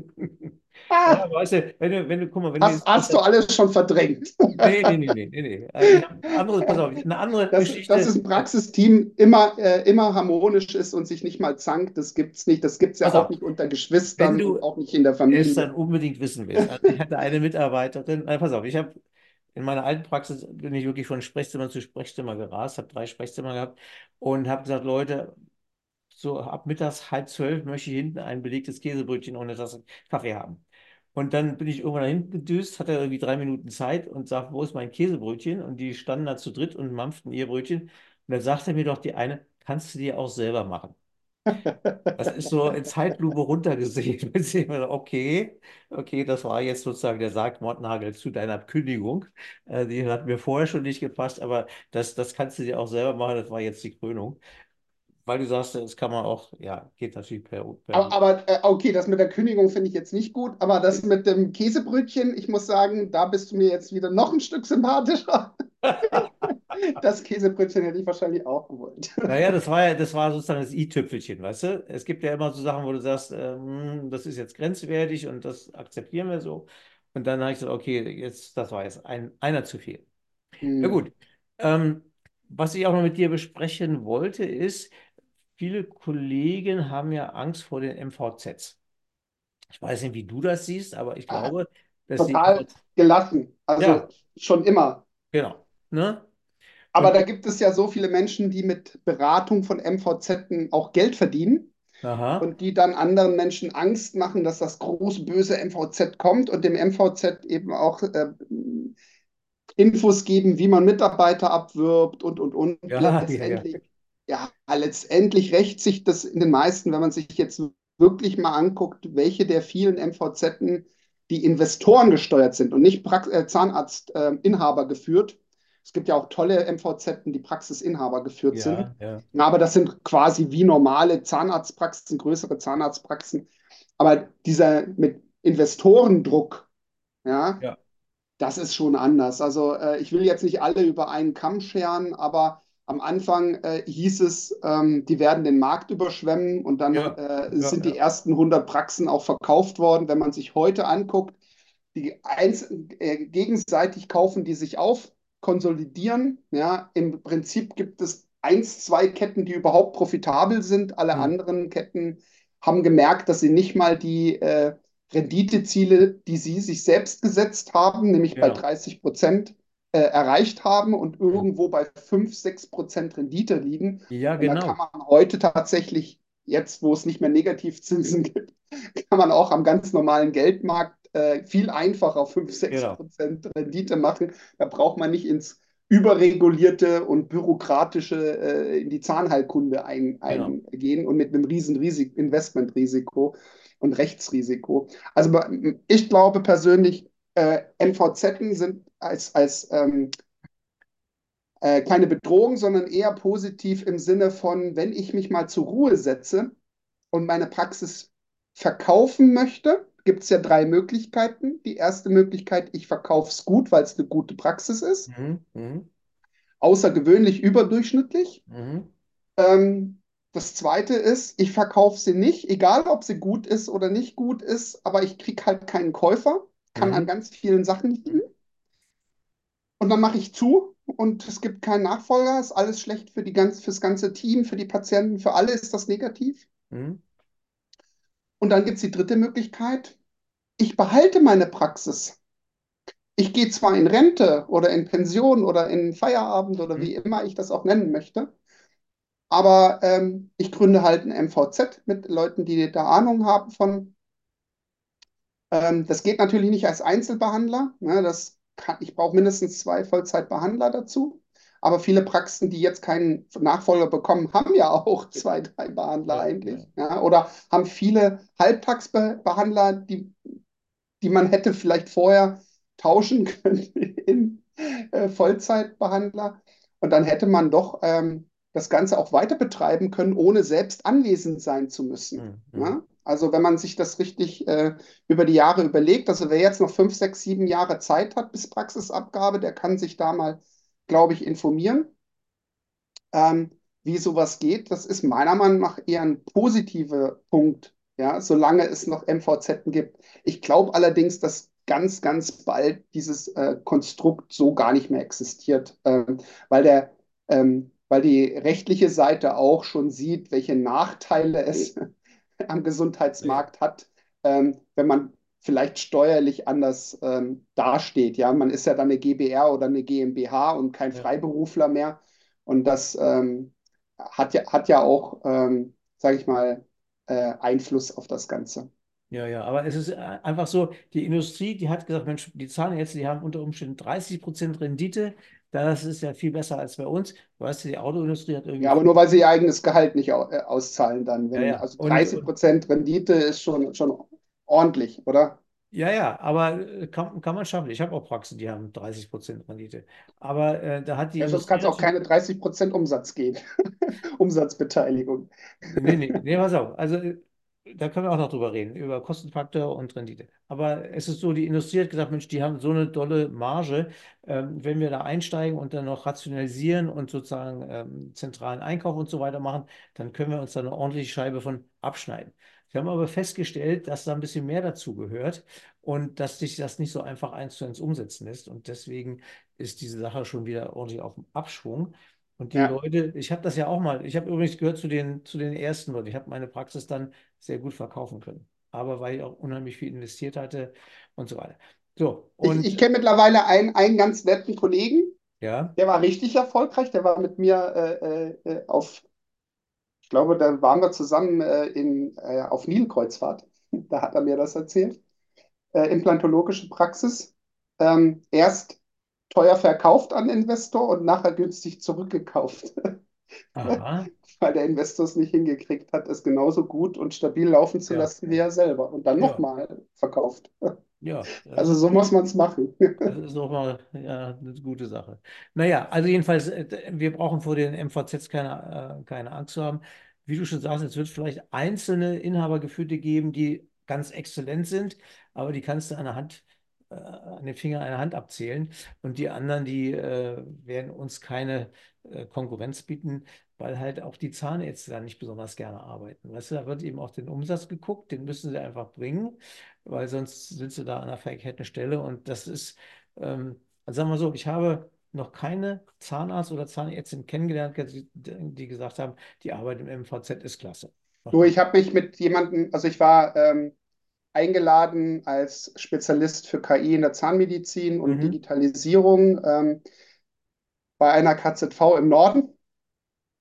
Speaker 2: Ja,
Speaker 1: Ah,
Speaker 2: weißt du, guck mal, wenn du
Speaker 1: hast,
Speaker 2: jetzt
Speaker 1: hast du alles schon verdrängt.
Speaker 2: nee. Ich habe andere, pass auf, eine andere
Speaker 1: Dass es
Speaker 2: Geschichte.
Speaker 1: ein Praxisteam immer harmonisch ist und sich nicht mal zankt, das gibt's nicht. Das gibt's ja
Speaker 2: Pass
Speaker 1: auch
Speaker 2: auf,
Speaker 1: nicht unter
Speaker 2: wenn
Speaker 1: Geschwistern und
Speaker 2: du
Speaker 1: auch nicht in der
Speaker 2: es
Speaker 1: Familie.
Speaker 2: dann unbedingt wissen willst. Also ich hatte eine Mitarbeiterin, pass auf, ich habe in meiner alten Praxis bin ich wirklich von Sprechzimmer zu Sprechzimmer gerast, habe 3 Sprechzimmer gehabt und habe gesagt, Leute, so ab mittags 11:30 möchte ich hinten ein belegtes Käsebrötchen und eine Tasse Kaffee haben. Und dann bin ich irgendwann da hinten gedüst, hatte irgendwie 3 Minuten Zeit und sagte, wo ist mein Käsebrötchen? Und die standen da zu dritt und mampften ihr Brötchen. Und dann sagte mir doch die eine, kannst du dir auch selber machen. Das ist so in Zeitlupe runtergesehen. Okay, okay, das war jetzt sozusagen der Sargmordnagel zu deiner Kündigung. Die hat mir vorher schon nicht gepasst, aber das kannst du dir auch selber machen. Das war jetzt die Krönung. Weil du sagst, das kann man auch, ja, geht natürlich per Du.
Speaker 1: Aber okay, das mit der Kündigung finde ich jetzt nicht gut, aber das mit dem Käsebrötchen, ich muss sagen, da bist du mir jetzt wieder noch ein Stück sympathischer. Das Käsebrötchen hätte ich wahrscheinlich auch gewollt.
Speaker 2: Naja, das war sozusagen das i-Tüpfelchen, weißt du? Es gibt ja immer so Sachen, wo du sagst, das ist jetzt grenzwertig und das akzeptieren wir so. Und dann habe ich gesagt, okay, jetzt, das war jetzt einer zu viel. Na
Speaker 1: Hm.
Speaker 2: gut. Ähm, was ich auch noch mit dir besprechen wollte, ist, viele Kollegen haben ja Angst vor den MVZs. Ich weiß nicht, wie du das siehst, aber ich
Speaker 1: Ah,
Speaker 2: glaube, dass die
Speaker 1: total
Speaker 2: MVZ,
Speaker 1: gelassen,
Speaker 2: ja,
Speaker 1: also schon immer.
Speaker 2: genau. Ne?
Speaker 1: Aber
Speaker 2: Und
Speaker 1: da gibt es ja so viele Menschen, die mit Beratung von MVZ auch Geld verdienen
Speaker 2: aha,
Speaker 1: und die dann anderen Menschen Angst machen, dass das große böse MVZ kommt und dem MVZ eben auch Infos geben, wie man Mitarbeiter abwirbt und.
Speaker 2: ja, ja, ja,
Speaker 1: Letztendlich rächt sich das in den meisten, wenn man sich jetzt wirklich mal anguckt, welche der vielen MVZ, die Investoren gesteuert sind und nicht Zahnarztinhaber geführt. Es gibt ja auch tolle MVZ, die Praxisinhaber geführt sind.
Speaker 2: ja, ja,
Speaker 1: Ja, aber das sind quasi wie normale Zahnarztpraxen, größere Zahnarztpraxen. Aber dieser mit Investorendruck, ja,
Speaker 2: ja,
Speaker 1: das ist schon anders. Also ich will jetzt nicht alle über einen Kamm scheren, aber am Anfang hieß es, die werden den Markt überschwemmen und dann
Speaker 2: ja, ja,
Speaker 1: sind die
Speaker 2: ja,
Speaker 1: ersten 100 Praxen auch verkauft worden. Wenn man sich heute anguckt, gegenseitig kaufen die sich auf, konsolidieren. Ja, im Prinzip gibt es eins, zwei Ketten, die überhaupt profitabel sind. Alle
Speaker 2: hm,
Speaker 1: anderen Ketten haben gemerkt, dass sie nicht mal die Renditeziele, die sie sich selbst gesetzt haben, nämlich bei
Speaker 2: genau.
Speaker 1: 30% erreicht haben und
Speaker 2: Hm.
Speaker 1: irgendwo bei 5, 6% Rendite liegen.
Speaker 2: Ja,
Speaker 1: Und da kann
Speaker 2: genau.
Speaker 1: man heute tatsächlich jetzt, wo es nicht mehr Negativzinsen gibt, kann man auch am ganz normalen Geldmarkt viel einfacher 5, 6
Speaker 2: Genau,
Speaker 1: Prozent Rendite machen. Da braucht man nicht ins überregulierte und bürokratische in die Zahnheilkunde
Speaker 2: genau.
Speaker 1: eingehen und mit einem riesen Investmentrisiko und Rechtsrisiko. Also ich glaube persönlich, NVZ sind als keine Bedrohung, sondern eher positiv im Sinne von, wenn ich mich mal zur Ruhe setze und meine Praxis verkaufen möchte, gibt es ja drei Möglichkeiten. Die erste Möglichkeit, ich verkaufe es gut, weil es eine gute Praxis ist,
Speaker 2: Mhm. Mhm.
Speaker 1: außergewöhnlich überdurchschnittlich.
Speaker 2: Mhm.
Speaker 1: Das zweite ist, ich verkaufe sie nicht, egal ob sie gut ist oder nicht gut ist, aber ich kriege halt keinen Käufer, kann an
Speaker 2: Mhm.
Speaker 1: ganz vielen Sachen liegen.
Speaker 2: Mhm.
Speaker 1: Und dann mache ich zu und es gibt keinen Nachfolger, ist alles schlecht fürs ganze Team, für die Patienten, für alle ist das negativ.
Speaker 2: Mhm.
Speaker 1: Und dann gibt es die dritte Möglichkeit, ich behalte meine Praxis. Ich gehe zwar in Rente oder in Pension oder in Feierabend oder
Speaker 2: Mhm.
Speaker 1: wie immer ich das auch nennen möchte, aber ich gründe halt ein MVZ mit Leuten, die da Ahnung haben von. Das geht natürlich nicht als Einzelbehandler. Ne, ich brauche mindestens 2 Vollzeitbehandler dazu. Aber viele Praxen, die jetzt keinen Nachfolger bekommen, haben ja auch 2, 3 Behandler
Speaker 2: Ja, ja,
Speaker 1: eigentlich. Ja, oder haben viele Halbtagsbehandler, die man hätte vielleicht vorher tauschen können in Vollzeitbehandler. Und dann hätte man doch das Ganze auch weiter betreiben können, ohne selbst anwesend sein zu müssen.
Speaker 2: mhm. Mhm.
Speaker 1: Ne? Also wenn man sich das richtig über die Jahre überlegt, also wer jetzt noch 5, 6, 7 Jahre Zeit hat bis Praxisabgabe, der kann sich da mal, glaube ich, informieren, ähm, wie sowas geht. Das ist meiner Meinung nach eher ein positiver Punkt, ja, solange es noch MVZ gibt. Ich glaube allerdings, dass ganz, ganz bald dieses Konstrukt so gar nicht mehr existiert, weil die rechtliche Seite auch schon sieht, welche Nachteile es am
Speaker 2: Ja,
Speaker 1: Gesundheitsmarkt hat, wenn man vielleicht steuerlich anders dasteht. Ja, man ist ja dann eine GbR oder eine GmbH und kein
Speaker 2: ja.
Speaker 1: Freiberufler mehr. Und das hat ja auch, sage ich mal, Einfluss auf das Ganze.
Speaker 2: Ja, ja, aber es ist einfach so, die Industrie, die hat gesagt, Mensch, die Zahnärzte, die haben unter Umständen 30% Rendite. Das ist ja viel besser als bei uns. Weißt du, die Autoindustrie hat irgendwie
Speaker 1: Ja, aber
Speaker 2: 5.
Speaker 1: nur weil sie ihr eigenes Gehalt nicht auszahlen dann.
Speaker 2: Ja, ja.
Speaker 1: Also 30% Rendite ist schon ordentlich, oder?
Speaker 2: Ja, ja, aber kann man schaffen. Ich habe auch Praxen, die haben 30% Rendite. Aber da hat die
Speaker 1: Ja, sonst
Speaker 2: Industrie
Speaker 1: kann es auch
Speaker 2: natürlich.
Speaker 1: keine 30% Umsatz geben. Umsatzbeteiligung.
Speaker 2: Nee, nee, nee, pass auf. Also, da können wir auch noch drüber reden, über Kostenfaktor und Rendite. Aber es ist so, die Industrie hat gesagt, Mensch, die haben so eine dolle Marge. Wenn wir da einsteigen und dann noch rationalisieren und sozusagen zentralen Einkauf und so weiter machen, dann können wir uns da eine ordentliche Scheibe von abschneiden. Wir haben aber festgestellt, dass da ein bisschen mehr dazu gehört und dass sich das nicht so einfach eins zu eins umsetzen lässt. Und deswegen ist diese Sache schon wieder ordentlich auf dem Abschwung. Und die
Speaker 1: Ja.
Speaker 2: Leute, ich habe das ja auch mal, ich habe übrigens gehört zu den ersten Leuten. Ich habe meine Praxis dann sehr gut verkaufen können. Aber weil ich auch unheimlich viel investiert hatte und so weiter. So,
Speaker 1: Ich
Speaker 2: und
Speaker 1: kenne mittlerweile einen ganz netten Kollegen,
Speaker 2: ja,
Speaker 1: der war richtig erfolgreich. Der war mit mir ich glaube, da waren wir zusammen auf Nilkreuzfahrt. Da hat er mir das erzählt. Implantologische Praxis. Erst teuer verkauft an Investor und nachher günstig zurückgekauft,
Speaker 2: aha,
Speaker 1: weil der Investor es nicht hingekriegt hat, es genauso gut und stabil laufen zu
Speaker 2: ja,
Speaker 1: lassen wie er selber und dann
Speaker 2: ja,
Speaker 1: nochmal verkauft.
Speaker 2: ja, das
Speaker 1: Also
Speaker 2: ist,
Speaker 1: so muss man es machen.
Speaker 2: das ist doch mal ja, eine gute Sache. Naja, also jedenfalls, wir brauchen vor den MVZs keine Angst zu haben. Wie du schon sagst, es wird vielleicht einzelne Inhabergeführte geben, die ganz exzellent sind, aber die kannst du an den Fingern einer Hand abzählen. Und die anderen, die werden uns keine Konkurrenz bieten, weil halt auch die Zahnärzte da nicht besonders gerne arbeiten. Weißt du, da wird eben auf den Umsatz geguckt, den müssen sie einfach bringen, weil sonst sind sie da an der verkehrten Stelle. Und das ist, also sagen wir so, ich habe noch keine Zahnarzt oder Zahnärztin kennengelernt, die gesagt haben, die Arbeit im MVZ ist klasse. Macht
Speaker 1: Nur
Speaker 2: mir.
Speaker 1: ich habe mich mit jemandem, also ich war eingeladen als Spezialist für KI in der Zahnmedizin und
Speaker 2: Mhm.
Speaker 1: Digitalisierung bei einer KZV im Norden.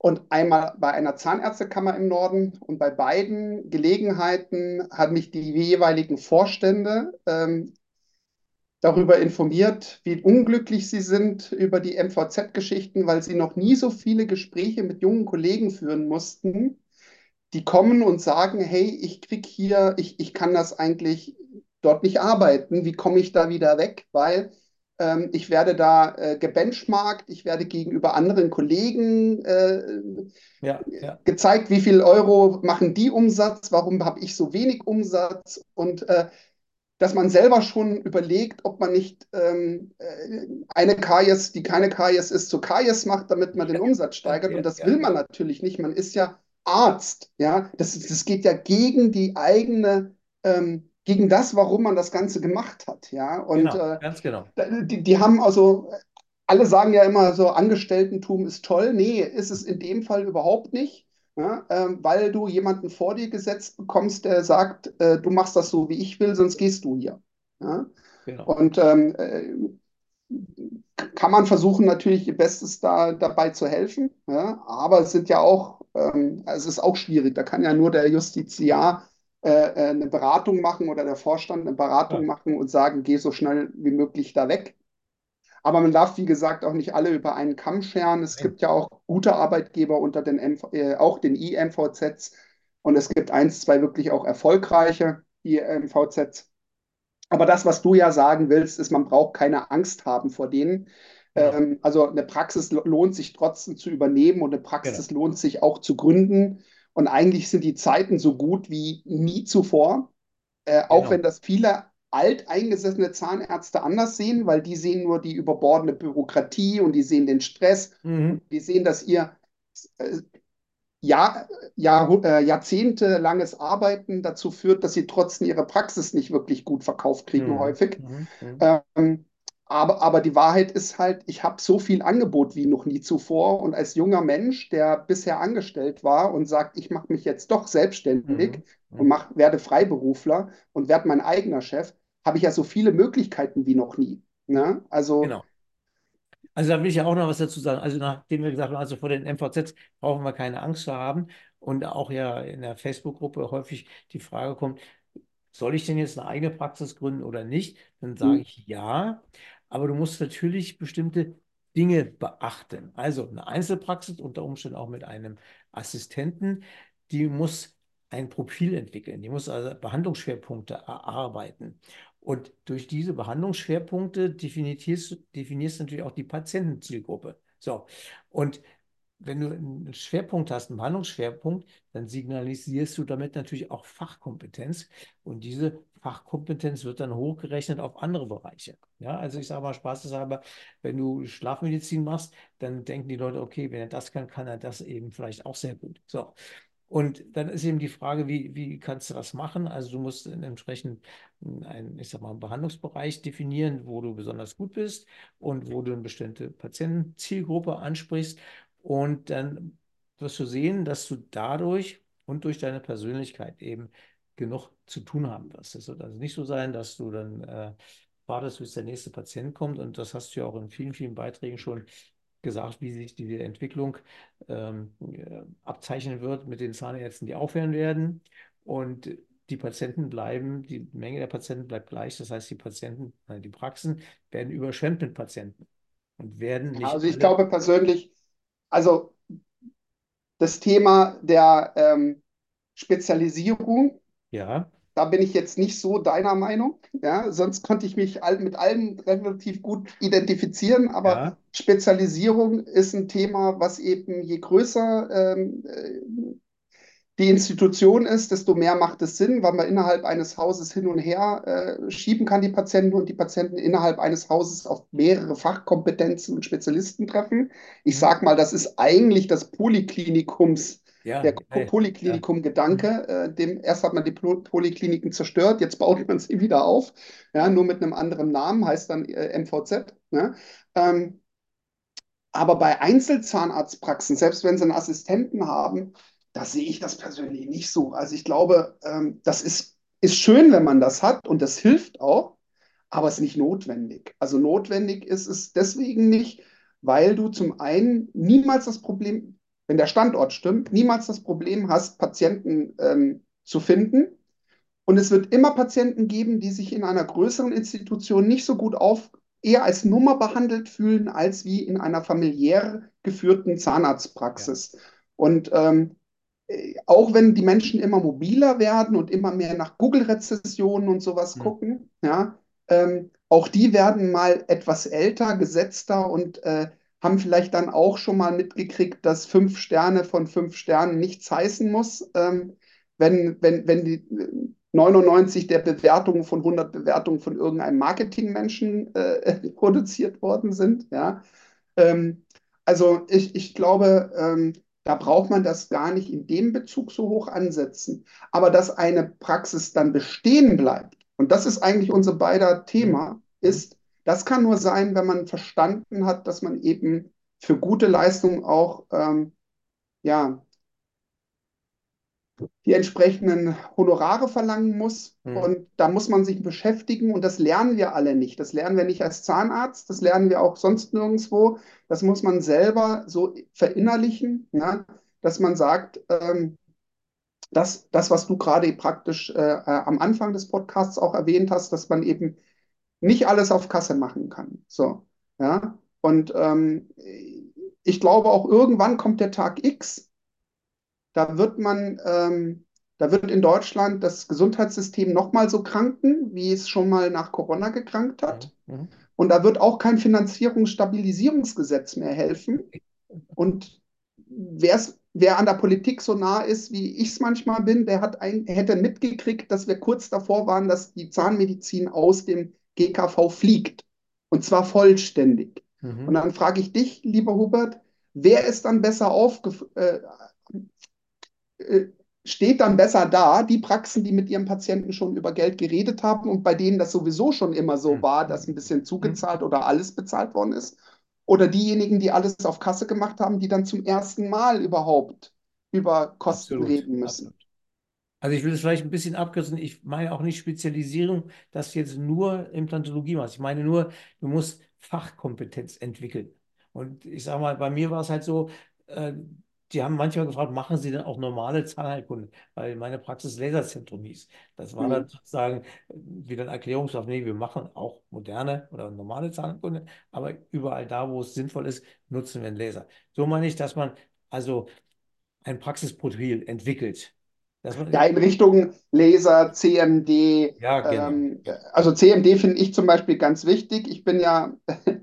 Speaker 1: und einmal bei einer Zahnärztekammer im Norden. Und bei beiden Gelegenheiten haben mich die jeweiligen Vorstände darüber informiert, wie unglücklich sie sind über die MVZ-Geschichten, weil sie noch nie so viele Gespräche mit jungen Kollegen führen mussten, die kommen und sagen, hey, ich kann das eigentlich dort nicht arbeiten. Wie komme ich da wieder weg? Weil ich werde da gebenchmarkt, ich werde gegenüber anderen Kollegen
Speaker 2: Ja, ja,
Speaker 1: gezeigt, wie viel Euro machen die Umsatz, warum habe ich so wenig Umsatz und dass man selber schon überlegt, ob man nicht eine Karies, die keine Karies ist, zu Karies macht, damit man den Umsatz
Speaker 2: ja,
Speaker 1: steigert. Und
Speaker 2: ja,
Speaker 1: das
Speaker 2: ja,
Speaker 1: will man
Speaker 2: ja.
Speaker 1: natürlich nicht. Man ist ja Arzt. Ja? Das geht ja gegen die eigene, gegen das, warum man das Ganze gemacht hat. Ja? Und
Speaker 2: Genau, ganz genau.
Speaker 1: die haben also, alle sagen ja immer so, Angestelltentum ist toll. Nee, ist es in dem Fall überhaupt nicht. Ja, weil du jemanden vor dir gesetzt bekommst, der sagt, du machst das so, wie ich will, sonst gehst du hier. Ja?
Speaker 2: Genau,
Speaker 1: Und kann man versuchen, natürlich ihr Bestes dabei zu helfen. Ja? Aber es sind ja auch, es ist auch schwierig. Da kann ja nur der Justiziar eine Beratung machen oder der Vorstand eine Beratung
Speaker 2: ja,
Speaker 1: machen und sagen, geh so schnell wie möglich da weg. Aber man darf, wie gesagt, auch nicht alle über einen Kamm scheren. Es
Speaker 2: nein,
Speaker 1: gibt ja auch gute Arbeitgeber unter auch den IMVZs. Und es gibt eins, zwei wirklich auch erfolgreiche IMVZs. Aber das, was du ja sagen willst, ist, man braucht keine Angst haben vor denen.
Speaker 2: genau,
Speaker 1: Also eine Praxis lohnt sich trotzdem zu übernehmen und eine
Speaker 2: genau,
Speaker 1: Praxis lohnt sich auch zu gründen. Und eigentlich sind die Zeiten so gut wie nie zuvor. Auch wenn
Speaker 2: genau.
Speaker 1: das viele alteingesessene Zahnärzte anders sehen, weil die sehen nur die überbordene Bürokratie und die sehen den Stress und
Speaker 2: Mhm.
Speaker 1: die sehen, dass ihr äh, jahrzehntelanges Arbeiten dazu führt, dass sie trotzdem ihre Praxis nicht wirklich gut verkauft kriegen,
Speaker 2: Mhm.
Speaker 1: häufig.
Speaker 2: Mhm. Mhm.
Speaker 1: Ähm, aber die Wahrheit ist halt, ich habe so viel Angebot wie noch nie zuvor. Und als junger Mensch, der bisher angestellt war und sagt, ich mache mich jetzt doch selbstständig
Speaker 2: Mhm.
Speaker 1: und
Speaker 2: Mhm.
Speaker 1: werde Freiberufler und werde mein eigener Chef, habe ich ja so viele Möglichkeiten wie noch nie. Ne? Also,
Speaker 2: Genau. Also da will ich ja auch noch was dazu sagen. Also nachdem wir gesagt haben, also vor den MVZs brauchen wir keine Angst zu haben und auch ja in der Facebook-Gruppe häufig die Frage kommt, soll ich denn jetzt eine eigene Praxis gründen oder nicht? Dann sage
Speaker 1: hm,
Speaker 2: ich ja, aber du musst natürlich bestimmte Dinge beachten. Also eine Einzelpraxis unter Umständen auch mit einem Assistenten, die muss ein Profil entwickeln, die muss also Behandlungsschwerpunkte erarbeiten. Und durch diese Behandlungsschwerpunkte definierst du natürlich auch die Patientenzielgruppe. So, und wenn du einen Schwerpunkt hast, einen Behandlungsschwerpunkt, dann signalisierst du damit natürlich auch Fachkompetenz. Und diese Fachkompetenz wird dann hochgerechnet auf andere Bereiche. Ja, also ich sage mal spaßeshalber, wenn du Schlafmedizin machst, dann denken die Leute, okay, wenn er das kann, kann er das eben vielleicht auch sehr gut. So. Und dann ist eben die Frage, wie kannst du das machen? Also du musst entsprechend einen, ich sag mal, einen Behandlungsbereich definieren, wo du besonders gut bist und wo du eine bestimmte Patientenzielgruppe ansprichst. Und dann wirst du sehen, dass du dadurch und durch deine Persönlichkeit eben genug zu tun haben wirst. Es wird also nicht so sein, dass du dann wartest, bis der nächste Patient kommt. Und das hast du ja auch in vielen, vielen Beiträgen schon gesagt, wie sich diese Entwicklung abzeichnen wird mit den Zahnärzten, die aufhören werden. Und die Patienten bleiben, die Menge der Patienten bleibt gleich. Das heißt, die Patienten, die Praxen werden überschwemmt mit Patienten und werden
Speaker 1: ja,
Speaker 2: nicht
Speaker 1: also ich
Speaker 2: alle,
Speaker 1: glaube persönlich, also das Thema der Spezialisierung,
Speaker 2: ja,
Speaker 1: da bin ich jetzt nicht so deiner Meinung. Ja, sonst konnte ich mich mit allem relativ gut identifizieren. Aber
Speaker 2: ja,
Speaker 1: Spezialisierung ist ein Thema, was eben je größer die Institution ist, desto mehr macht es Sinn, weil man innerhalb eines Hauses hin und her schieben kann, die Patienten und die Patienten innerhalb eines Hauses auf mehrere Fachkompetenzen und Spezialisten treffen. Ich
Speaker 2: hm,
Speaker 1: sage mal, das ist eigentlich das Polyklinikums,
Speaker 2: ja,
Speaker 1: der
Speaker 2: ja, ja, hm,
Speaker 1: Polyklinikum-Gedanke. Erst hat man die Polykliniken zerstört, jetzt baut man sie wieder auf, ja, nur mit einem anderen Namen, heißt dann MVZ. Ne? Ähm, aber bei Einzelzahnarztpraxen, selbst wenn sie einen Assistenten haben, da sehe ich das persönlich nicht so. Also ich glaube, das ist schön, wenn man das hat und das hilft auch, aber es ist nicht notwendig. Also notwendig ist es deswegen nicht, weil du zum einen niemals das Problem, wenn der Standort stimmt, niemals das Problem hast, Patienten zu finden. Und es wird immer Patienten geben, die sich in einer größeren Institution nicht so gut eher als Nummer behandelt fühlen, als wie in einer familiär geführten
Speaker 2: Ja.
Speaker 1: Zahnarztpraxis. Und auch wenn die Menschen immer mobiler werden und immer mehr nach Google-Rezessionen und sowas
Speaker 2: Hm.
Speaker 1: gucken, ja, auch die werden mal etwas älter, gesetzter und haben vielleicht dann auch schon mal mitgekriegt, dass 5 Sterne von 5 Sternen nichts heißen muss, wenn die 99 der Bewertungen von 100 Bewertungen von irgendeinem Marketingmenschen produziert worden sind. Ja. Also ich glaube, da braucht man das gar nicht in dem Bezug so hoch ansetzen. Aber dass eine Praxis dann bestehen bleibt, und das ist eigentlich unser beider
Speaker 2: Hm.
Speaker 1: Thema,
Speaker 2: Hm.
Speaker 1: das kann nur sein, wenn man verstanden hat, dass man eben für gute Leistung auch ja, die entsprechenden Honorare verlangen muss.
Speaker 2: Hm.
Speaker 1: Und da muss man sich beschäftigen. Und das lernen wir alle nicht. Das lernen wir nicht als Zahnarzt, das lernen wir auch sonst nirgendwo. Das muss man selber so verinnerlichen, ja, dass man sagt, was du gerade praktisch am Anfang des Podcasts auch erwähnt hast, dass man eben nicht alles auf Kasse machen kann. So, ja. Und ich glaube auch irgendwann kommt der Tag X, da wird da wird in Deutschland das Gesundheitssystem nochmal so kranken, wie es schon mal nach Corona gekrankt
Speaker 2: Hm.
Speaker 1: hat.
Speaker 2: Hm.
Speaker 1: Und da wird auch kein Finanzierungsstabilisierungsgesetz mehr helfen. Und wer an der Politik so nah ist, wie ich es manchmal bin, hätte mitgekriegt, dass wir kurz davor waren, dass die Zahnmedizin aus dem GKV fliegt. Und zwar vollständig. Und
Speaker 2: Mhm.
Speaker 1: dann frage ich dich, lieber Hubert, wer ist dann besser äh, steht dann besser da, die Praxen, die mit ihren Patienten schon über Geld geredet haben und bei denen das sowieso schon immer so
Speaker 2: Hm.
Speaker 1: war, dass ein
Speaker 2: Hm.
Speaker 1: bisschen
Speaker 2: Hm.
Speaker 1: zugezahlt oder alles bezahlt worden ist, oder diejenigen, die alles auf Kasse gemacht haben, die dann zum ersten Mal überhaupt über Kosten
Speaker 2: Absolut,
Speaker 1: reden müssen.
Speaker 2: absolut. Also ich will es vielleicht ein bisschen abkürzen. Ich meine auch nicht Spezialisierung, dass du jetzt nur Implantologie machst. Ich meine nur, du musst Fachkompetenz entwickeln. Und ich sage mal, bei mir war es halt so, äh, die haben manchmal gefragt, machen Sie denn auch normale Zahnheilkunde? Weil meine Praxis Laserzentrum hieß. Das war dann
Speaker 1: Hm.
Speaker 2: sozusagen wieder ein Erklärungsstoff. Nee, wir machen auch moderne oder normale Zahnheilkunde, aber überall da, wo es sinnvoll ist, nutzen wir einen Laser. So meine ich, dass man also ein Praxisprofil entwickelt. Dass
Speaker 1: Ja,
Speaker 2: man,
Speaker 1: in Richtung Laser, CMD.
Speaker 2: ja, genau. Genau.
Speaker 1: Also CMD finde ich zum Beispiel ganz wichtig. Ich bin ja,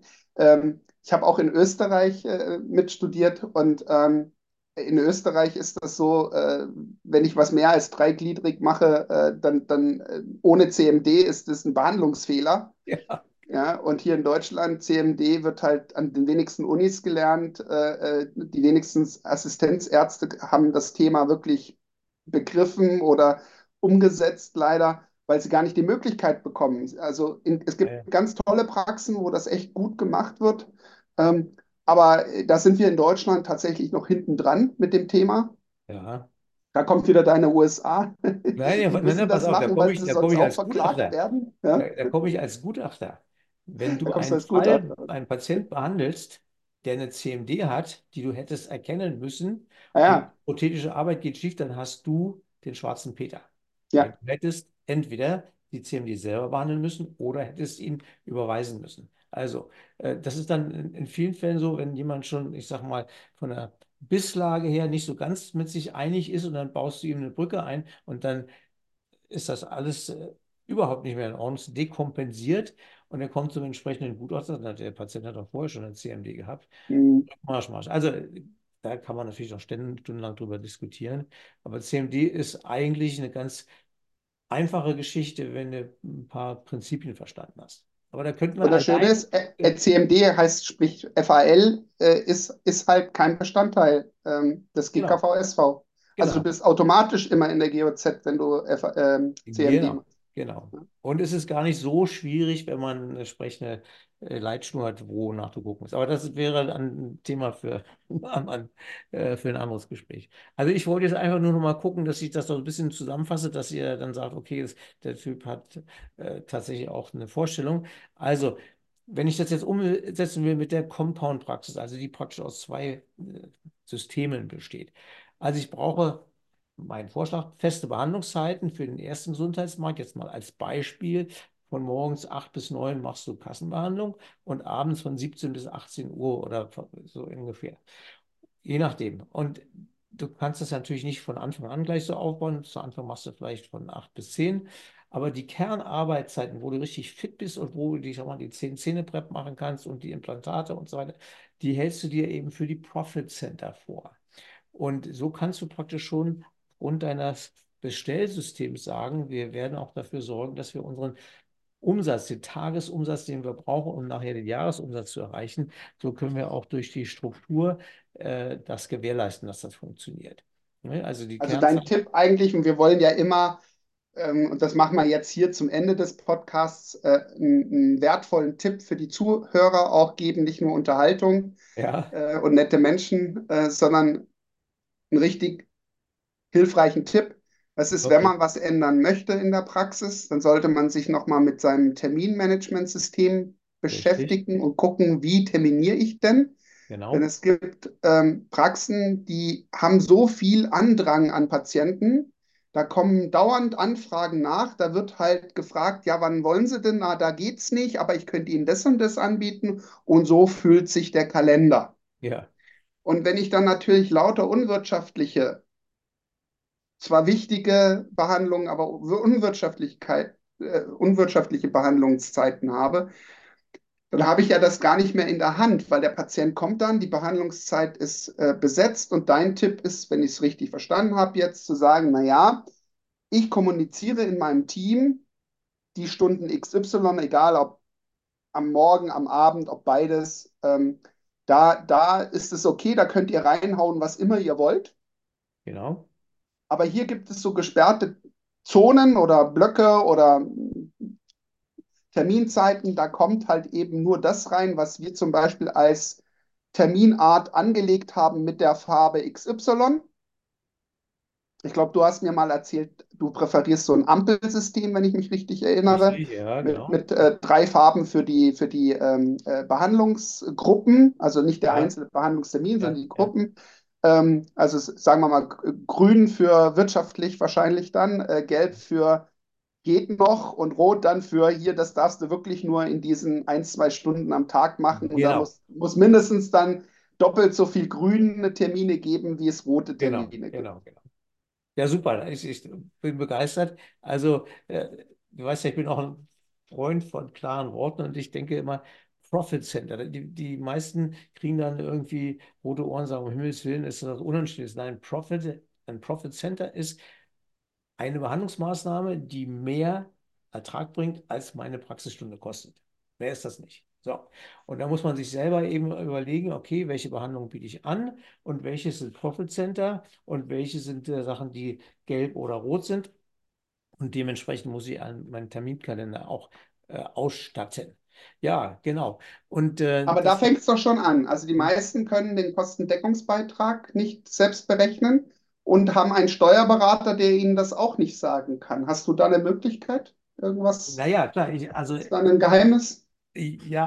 Speaker 1: ich habe auch in Österreich mitstudiert und in Österreich ist das so, wenn ich was mehr als dreigliedrig mache, dann ohne CMD ist das ein Behandlungsfehler.
Speaker 2: Ja,
Speaker 1: Ja, und hier in Deutschland, CMD wird halt an den wenigsten Unis gelernt. Die wenigsten Assistenzärzte haben das Thema wirklich begriffen oder umgesetzt, leider, weil sie gar nicht die Möglichkeit bekommen. Also es gibt
Speaker 2: ja,
Speaker 1: ganz tolle Praxen, wo das echt gut gemacht wird. Aber da sind wir in Deutschland tatsächlich noch hinten dran mit dem Thema.
Speaker 2: ja.
Speaker 1: Da kommt wieder deine USA.
Speaker 2: Nein, ja,
Speaker 1: Die
Speaker 2: nein,
Speaker 1: müssen
Speaker 2: nein, pass
Speaker 1: das
Speaker 2: auf,
Speaker 1: machen, weil sie
Speaker 2: da komm
Speaker 1: sonst
Speaker 2: ich
Speaker 1: auch
Speaker 2: als
Speaker 1: verklagt
Speaker 2: Gutachter.
Speaker 1: werden. Ja?
Speaker 2: Da komme ich als Gutachter. Wenn
Speaker 1: Da
Speaker 2: du
Speaker 1: kommst du
Speaker 2: einen
Speaker 1: als guter.
Speaker 2: Fall, einen Patient behandelst, der eine CMD hat, die du hättest erkennen müssen, und
Speaker 1: Ja,
Speaker 2: prothetische Arbeit geht schief, dann hast du den schwarzen Peter. Weil
Speaker 1: ja.
Speaker 2: du hättest entweder die CMD selber behandeln müssen oder hättest ihn überweisen müssen. Also, das ist dann in vielen Fällen so, wenn jemand schon, ich sag mal, von der Bisslage her nicht so ganz mit sich einig ist und dann baust du ihm eine Brücke ein und dann ist das alles überhaupt nicht mehr in Ordnung, ist dekompensiert und er kommt zum entsprechenden Gutachter. Der Patient hat auch vorher schon ein CMD gehabt.
Speaker 1: Hm.
Speaker 2: Marsch, Marsch. Also da kann man natürlich noch stundenlang drüber diskutieren. Aber CMD ist eigentlich eine ganz einfache Geschichte, wenn du ein paar Prinzipien verstanden hast. Aber da könnten wir
Speaker 1: Und das Schöne
Speaker 2: allein,
Speaker 1: ist, CMD heißt, sprich FAL, ist halt kein Bestandteil des
Speaker 2: genau,
Speaker 1: GKV-SV. Also du
Speaker 2: genau.
Speaker 1: bist automatisch immer in der GOZ, wenn du CMD
Speaker 2: Genau,
Speaker 1: machst.
Speaker 2: genau. Und es ist gar nicht so schwierig, wenn man eine entsprechende Leitschnur hat, wonach du gucken musst. Aber das wäre ein Thema für, für ein anderes Gespräch. Also ich wollte jetzt einfach nur noch mal gucken, dass ich das so ein bisschen zusammenfasse, dass ihr dann sagt, okay, der Typ hat tatsächlich auch eine Vorstellung. Also wenn ich das jetzt umsetzen will mit der Compound-Praxis, also die praktisch aus zwei Systemen besteht. Also ich brauche, mein Vorschlag, feste Behandlungszeiten für den ersten Gesundheitsmarkt. Jetzt mal als Beispiel, von morgens 8 bis 9 machst du Kassenbehandlung und abends von 17 bis 18 Uhr oder so ungefähr. Je nachdem. Und du kannst das natürlich nicht von Anfang an gleich so aufbauen. Zu Anfang machst du vielleicht von 8 bis 10. Aber die Kernarbeitszeiten, wo du richtig fit bist und wo du die, sag mal, die 10 Zähne-Prep machen kannst und die Implantate und so weiter, die hältst du dir eben für die Profit Center vor. Und so kannst du praktisch schon aufgrund deines Bestellsystems sagen, wir werden auch dafür sorgen, dass wir unseren Umsatz, den Tagesumsatz, den wir brauchen, um nachher den Jahresumsatz zu erreichen, so können wir auch durch die Struktur das gewährleisten, dass das funktioniert. Ne? Also die
Speaker 1: Also dein
Speaker 2: Kernzahlen,
Speaker 1: Tipp eigentlich, und wir wollen ja immer, und das machen wir jetzt hier zum Ende des Podcasts, einen wertvollen Tipp für die Zuhörer auch geben, nicht nur Unterhaltung
Speaker 2: ja,
Speaker 1: und nette Menschen, sondern einen richtig hilfreichen Tipp. Das ist, wenn
Speaker 2: okay,
Speaker 1: man was ändern möchte in der Praxis, dann sollte man sich nochmal mit seinem Terminmanagementsystem
Speaker 2: richtig,
Speaker 1: beschäftigen und gucken, wie terminiere ich denn? Denn
Speaker 2: genau,
Speaker 1: es gibt Praxen, die haben so viel Andrang an Patienten, da kommen dauernd Anfragen nach, da wird halt gefragt, ja, wann wollen Sie denn? Na, da geht's nicht, aber ich könnte Ihnen das und das anbieten. Und so fühlt sich der Kalender.
Speaker 2: ja,
Speaker 1: Und wenn ich dann natürlich lauter unwirtschaftliche, zwar wichtige Behandlungen, aber unwirtschaftliche Behandlungszeiten habe, dann habe ich ja das gar nicht mehr in der Hand, weil der Patient kommt dann, die Behandlungszeit ist besetzt und dein Tipp ist, wenn ich es richtig verstanden habe, jetzt zu sagen, naja, ich kommuniziere in meinem Team die Stunden XY, egal ob am Morgen, am Abend, ob beides, da ist es okay, da könnt ihr reinhauen, was immer ihr wollt.
Speaker 2: genau,
Speaker 1: Aber hier gibt es so gesperrte Zonen oder Blöcke oder Terminzeiten, da kommt halt eben nur das rein, was wir zum Beispiel als Terminart angelegt haben mit der Farbe XY. Ich glaube, du hast mir mal erzählt, du präferierst so ein Ampelsystem, wenn ich mich richtig erinnere,
Speaker 2: richtig, ja,
Speaker 1: mit,
Speaker 2: genau,
Speaker 1: mit drei Farben für die Behandlungsgruppen, also nicht der
Speaker 2: ja,
Speaker 1: einzelne Behandlungstermin,
Speaker 2: ja,
Speaker 1: sondern die
Speaker 2: ja,
Speaker 1: Gruppen. Also sagen wir mal, grün für wirtschaftlich wahrscheinlich dann, gelb für geht noch und rot dann für hier, das darfst du wirklich nur in diesen 1, 2 Stunden am Tag machen und da
Speaker 2: genau,
Speaker 1: muss mindestens dann doppelt so viel grüne Termine geben, wie es rote
Speaker 2: genau,
Speaker 1: Termine gibt.
Speaker 2: genau, genau. Ja, super. Ich bin begeistert. Also, du weißt ja, ich bin auch ein Freund von klaren Worten und ich denke immer, Profit Center. Die meisten kriegen dann irgendwie rote Ohren und sagen, um Himmels Willen ist das unanständig. Nein, ein Profit Center ist eine Behandlungsmaßnahme, die mehr Ertrag bringt, als meine Praxisstunde kostet. Mehr ist das nicht. So. Und da muss man sich selber eben überlegen, okay, welche Behandlung biete ich an und welche sind Profit Center und welche sind Sachen, die gelb oder rot sind. Und dementsprechend muss ich an meinen Terminkalender auch ausstatten. Ja, genau. Und
Speaker 1: Aber da fängt es doch schon an. Also die meisten können den Kostendeckungsbeitrag nicht selbst berechnen und haben einen Steuerberater, der ihnen das auch nicht sagen kann. Hast du da eine Möglichkeit? Irgendwas?
Speaker 2: naja, klar,
Speaker 1: Ist da ein Geheimnis?
Speaker 2: ja,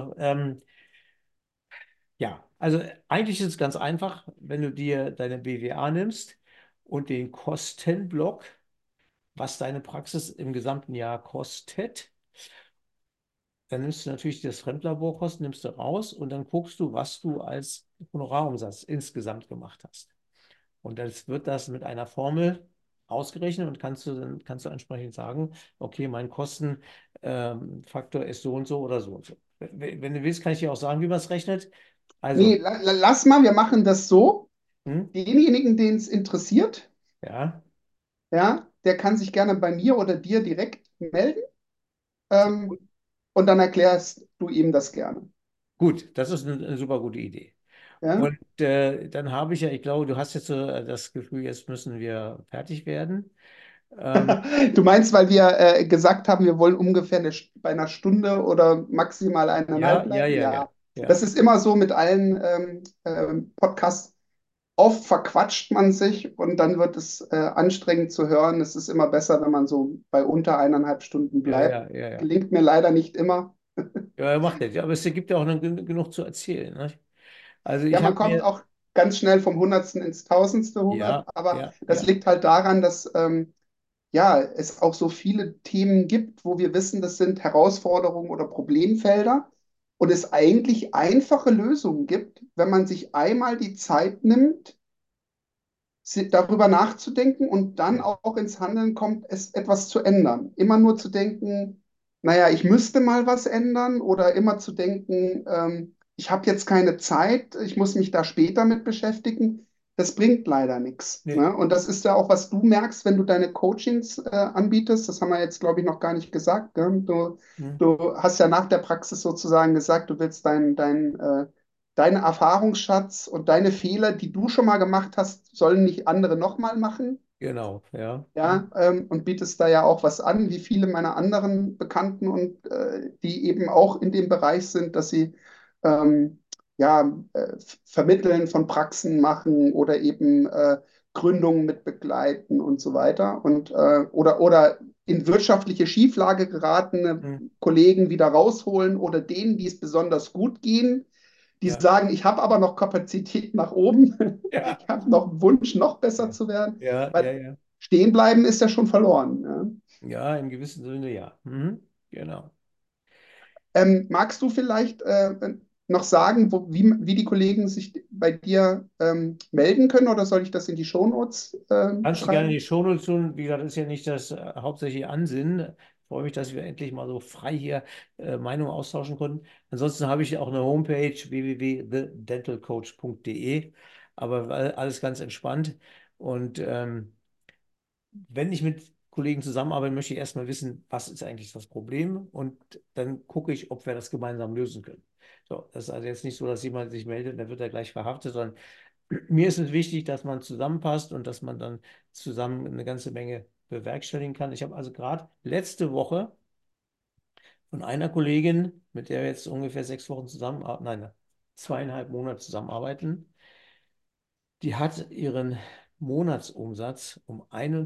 Speaker 2: ja, also eigentlich ist es ganz einfach, wenn du dir deine BWA nimmst und den Kostenblock, was deine Praxis im gesamten Jahr kostet, dann nimmst du natürlich das Fremdlaborkosten, nimmst du raus und dann guckst du, was du als Honorarumsatz insgesamt gemacht hast. Und das wird das mit einer Formel ausgerechnet und dann kannst du entsprechend sagen, okay, mein Kostenfaktor ist so und so oder so und so. Wenn du willst, kann ich dir auch sagen, wie man es rechnet.
Speaker 1: Nee,
Speaker 2: Also,
Speaker 1: lass mal, wir machen das so.
Speaker 2: hm,
Speaker 1: Denjenigen, den es interessiert,
Speaker 2: ja.
Speaker 1: ja, der kann sich gerne bei mir oder dir direkt melden,
Speaker 2: Sehr gut.
Speaker 1: und dann erklärst du ihm das gerne.
Speaker 2: Gut, das ist eine super gute Idee.
Speaker 1: Ja?
Speaker 2: Und dann habe ich ja, ich glaube, du hast jetzt so das Gefühl, jetzt müssen wir fertig werden. Ähm,
Speaker 1: Du meinst, weil wir gesagt haben, wir wollen ungefähr bei einer Stunde oder maximal
Speaker 2: ja,
Speaker 1: 1,5
Speaker 2: ja,
Speaker 1: bleiben?
Speaker 2: ja, ja,
Speaker 1: Ja,
Speaker 2: ja,
Speaker 1: das ist immer so mit allen Podcasts. Oft verquatscht man sich und dann wird es anstrengend zu hören. Es ist immer besser, wenn man so bei unter 1,5 Stunden
Speaker 2: ja,
Speaker 1: bleibt.
Speaker 2: ja, ja, ja.
Speaker 1: Gelingt mir leider nicht immer.
Speaker 2: Ja, er macht das. Ja, aber es gibt ja auch noch genug zu erzählen. Ne? Also
Speaker 1: Ja,
Speaker 2: ich
Speaker 1: man
Speaker 2: habe
Speaker 1: kommt
Speaker 2: mir,
Speaker 1: auch ganz schnell vom Hundertsten ins Tausendste, Hubert,
Speaker 2: ja,
Speaker 1: aber
Speaker 2: ja,
Speaker 1: das
Speaker 2: ja,
Speaker 1: liegt halt daran, dass ja, es auch so viele Themen gibt, wo wir wissen, das sind Herausforderungen oder Problemfelder und es eigentlich einfache Lösungen gibt, wenn man sich einmal die Zeit nimmt, darüber nachzudenken und dann
Speaker 2: ja,
Speaker 1: auch ins Handeln kommt, es etwas zu ändern. Immer nur zu denken, naja, ich müsste mal was ändern oder immer zu denken, ich habe jetzt keine Zeit, ich muss mich da später mit beschäftigen. Das bringt leider nichts.
Speaker 2: nee,
Speaker 1: Ne? Und das ist ja auch, was du merkst, wenn du deine Coachings anbietest. Das haben wir jetzt, glaube ich, noch gar nicht gesagt. Gell?
Speaker 2: hm,
Speaker 1: Du hast ja nach der Praxis sozusagen gesagt, du willst deinen Erfahrungsschatz und deine Fehler, die du schon mal gemacht hast, sollen nicht andere nochmal machen.
Speaker 2: genau, ja.
Speaker 1: Ja, und bietest da ja auch was an, wie viele meiner anderen Bekannten und die eben auch in dem Bereich sind, dass sie ähm, ja, Vermitteln von Praxen machen oder eben Gründungen mit begleiten und so weiter. Und oder in wirtschaftliche Schieflage geratene
Speaker 2: Hm,
Speaker 1: Kollegen wieder rausholen oder denen, die es besonders gut gehen, die
Speaker 2: ja,
Speaker 1: sagen, ich habe aber noch Kapazität nach oben,
Speaker 2: ja,
Speaker 1: ich habe noch einen Wunsch, noch besser
Speaker 2: ja,
Speaker 1: zu werden.
Speaker 2: ja, ja,
Speaker 1: Weil
Speaker 2: ja.
Speaker 1: stehen bleiben ist ja schon verloren. Ja.
Speaker 2: Ja, im gewissen Sinne ja. Mhm, genau.
Speaker 1: Magst du vielleicht noch sagen, wie die Kollegen sich bei dir melden können oder soll ich das in die Shownotes
Speaker 2: Kannst du gerne in
Speaker 1: schreiben?
Speaker 2: die Shownotes tun. Wie gesagt, das ist ja nicht das hauptsächliche Ansinnen. Ich freue mich, dass wir endlich mal so frei hier Meinungen austauschen konnten. Ansonsten habe ich auch eine Homepage www.thedentalcoach.de, aber alles ganz entspannt. Und wenn ich mit Kollegen zusammenarbeite, möchte ich erstmal wissen, was ist eigentlich das Problem und dann gucke ich, ob wir das gemeinsam lösen können. So, das ist also jetzt nicht so, dass jemand sich meldet und dann wird er gleich verhaftet, sondern mir ist es wichtig, dass man zusammenpasst und dass man dann zusammen eine ganze Menge bewerkstelligen kann. Ich habe also gerade letzte Woche von einer Kollegin, mit der wir jetzt ungefähr 6 Wochen zusammenarbeiten, nein, 2,5 Monate zusammenarbeiten, die hat ihren Monatsumsatz um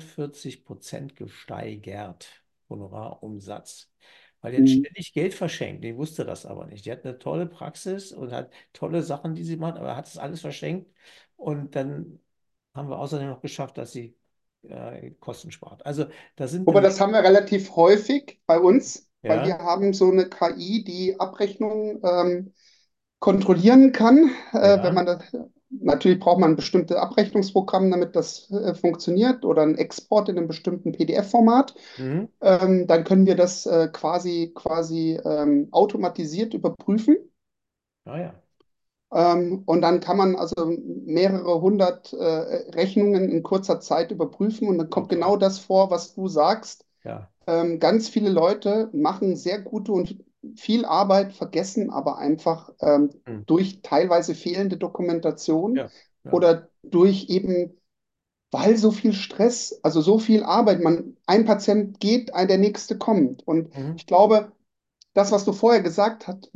Speaker 2: 41% gesteigert, Honorarumsatz. Weil die hat
Speaker 1: Mhm.
Speaker 2: ständig Geld verschenkt. Die wusste das aber nicht. Die hat eine tolle Praxis und hat tolle Sachen, die sie macht, aber hat es alles verschenkt. Und dann haben wir außerdem noch geschafft, dass sie Kosten spart. Also da sind eine
Speaker 1: Aber
Speaker 2: Menge.
Speaker 1: das haben wir relativ häufig bei uns, weil wir
Speaker 2: Ja,
Speaker 1: haben so eine KI, die Abrechnungen kontrollieren kann. Wenn
Speaker 2: ja,
Speaker 1: man das, natürlich braucht man ein bestimmtes Abrechnungsprogramm, damit das funktioniert oder einen Export in einem bestimmten PDF-Format.
Speaker 2: mhm.
Speaker 1: Dann können wir das quasi automatisiert überprüfen.
Speaker 2: Ah ja,
Speaker 1: Und dann kann man also mehrere hundert Rechnungen in kurzer Zeit überprüfen und dann
Speaker 2: oh,
Speaker 1: kommt
Speaker 2: toll.
Speaker 1: genau das vor, was du sagst.
Speaker 2: Ja,
Speaker 1: Ganz viele Leute machen sehr gute und viel Arbeit, vergessen aber einfach
Speaker 2: mhm.
Speaker 1: durch teilweise fehlende Dokumentation
Speaker 2: Ja, ja,
Speaker 1: oder durch eben, weil so viel Stress, also so viel Arbeit, ein Patient geht, der nächste kommt. Und
Speaker 2: mhm.
Speaker 1: ich glaube, das, was du vorher gesagt hast,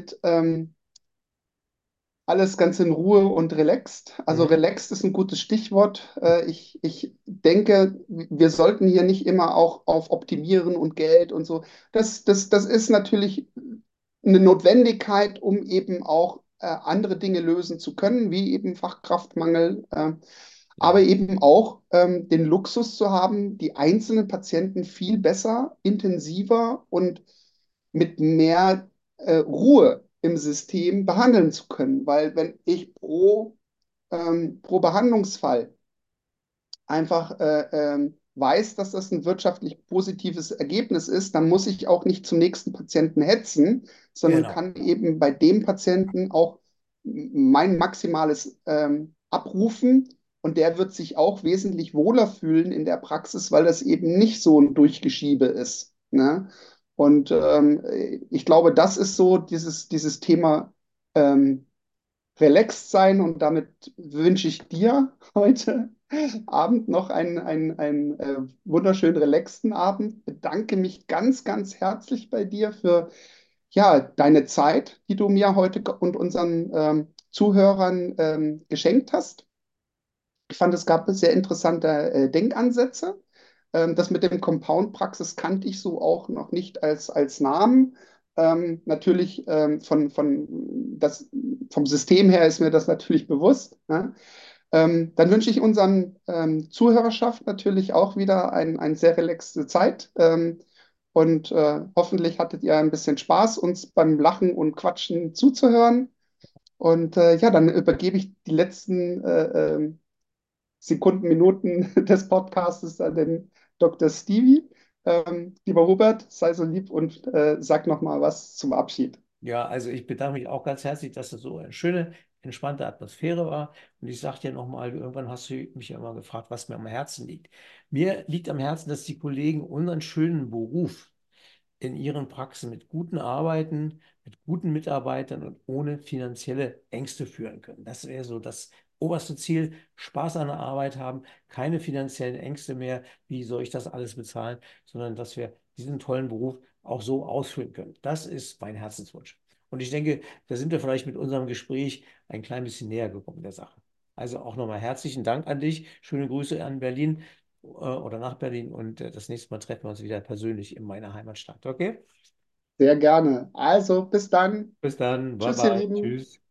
Speaker 1: alles ganz in Ruhe und relaxed. Also
Speaker 2: Mhm.
Speaker 1: relaxed ist ein gutes Stichwort. Ich denke, wir sollten hier nicht immer auch auf Optimieren und Geld und so. Das ist natürlich eine Notwendigkeit, um eben auch andere Dinge lösen zu können, wie eben Fachkraftmangel, aber
Speaker 2: Ja,
Speaker 1: eben auch den Luxus zu haben, die einzelnen Patienten viel besser, intensiver und mit mehr Ruhe im System behandeln zu können. Weil wenn ich pro Behandlungsfall einfach weiß, dass das ein wirtschaftlich positives Ergebnis ist, dann muss ich auch nicht zum nächsten Patienten hetzen, sondern
Speaker 2: genau.
Speaker 1: kann eben bei dem Patienten auch mein Maximales abrufen. Und der wird sich auch wesentlich wohler fühlen in der Praxis, weil das eben nicht so ein Durchgeschiebe ist. Ne? Und ich glaube, das ist so dieses Thema relaxed sein. Und damit wünsche ich dir heute Abend noch einen wunderschönen, relaxten Abend. Bedanke mich ganz, ganz herzlich bei dir für ja, deine Zeit, die du mir heute und unseren Zuhörern geschenkt hast. Ich fand, es gab sehr interessante Denkansätze. Das mit dem Compound-Praxis kannte ich so auch noch nicht als Namen. Natürlich vom System her ist mir das natürlich bewusst. Ne? Dann wünsche ich unseren Zuhörerschaft natürlich auch wieder eine sehr relaxte Zeit. Und hoffentlich hattet ihr ein bisschen Spaß, uns beim Lachen und Quatschen zuzuhören. Und ja, dann übergebe ich die letzten Sekunden, Minuten des Podcastes an den Dr. Stevie. Lieber Hubert, sei so lieb und sag noch mal was zum Abschied.
Speaker 2: Ja, also ich bedanke mich auch ganz herzlich, dass das so eine schöne, entspannte Atmosphäre war. Und ich sage dir nochmal, irgendwann hast du mich ja immer gefragt, was mir am Herzen liegt. Mir liegt am Herzen, dass die Kollegen unseren schönen Beruf in ihren Praxen mit guten Arbeiten, mit guten Mitarbeitern und ohne finanzielle Ängste führen können. Das wäre so das oberste Ziel. Spaß an der Arbeit haben, keine finanziellen Ängste mehr, wie soll ich das alles bezahlen, sondern dass wir diesen tollen Beruf auch so ausführen können. Das ist mein Herzenswunsch. Und ich denke, da sind wir vielleicht mit unserem Gespräch ein klein bisschen näher gekommen der Sache. Also auch nochmal herzlichen Dank an dich. Schöne Grüße an Berlin oder nach Berlin und das nächste Mal treffen wir uns wieder persönlich in meiner Heimatstadt. Okay?
Speaker 1: Sehr gerne. Also, bis dann.
Speaker 2: Bis dann. Bye
Speaker 1: Tschüss, ihr
Speaker 2: bye.
Speaker 1: Lieben.
Speaker 2: Tschüss.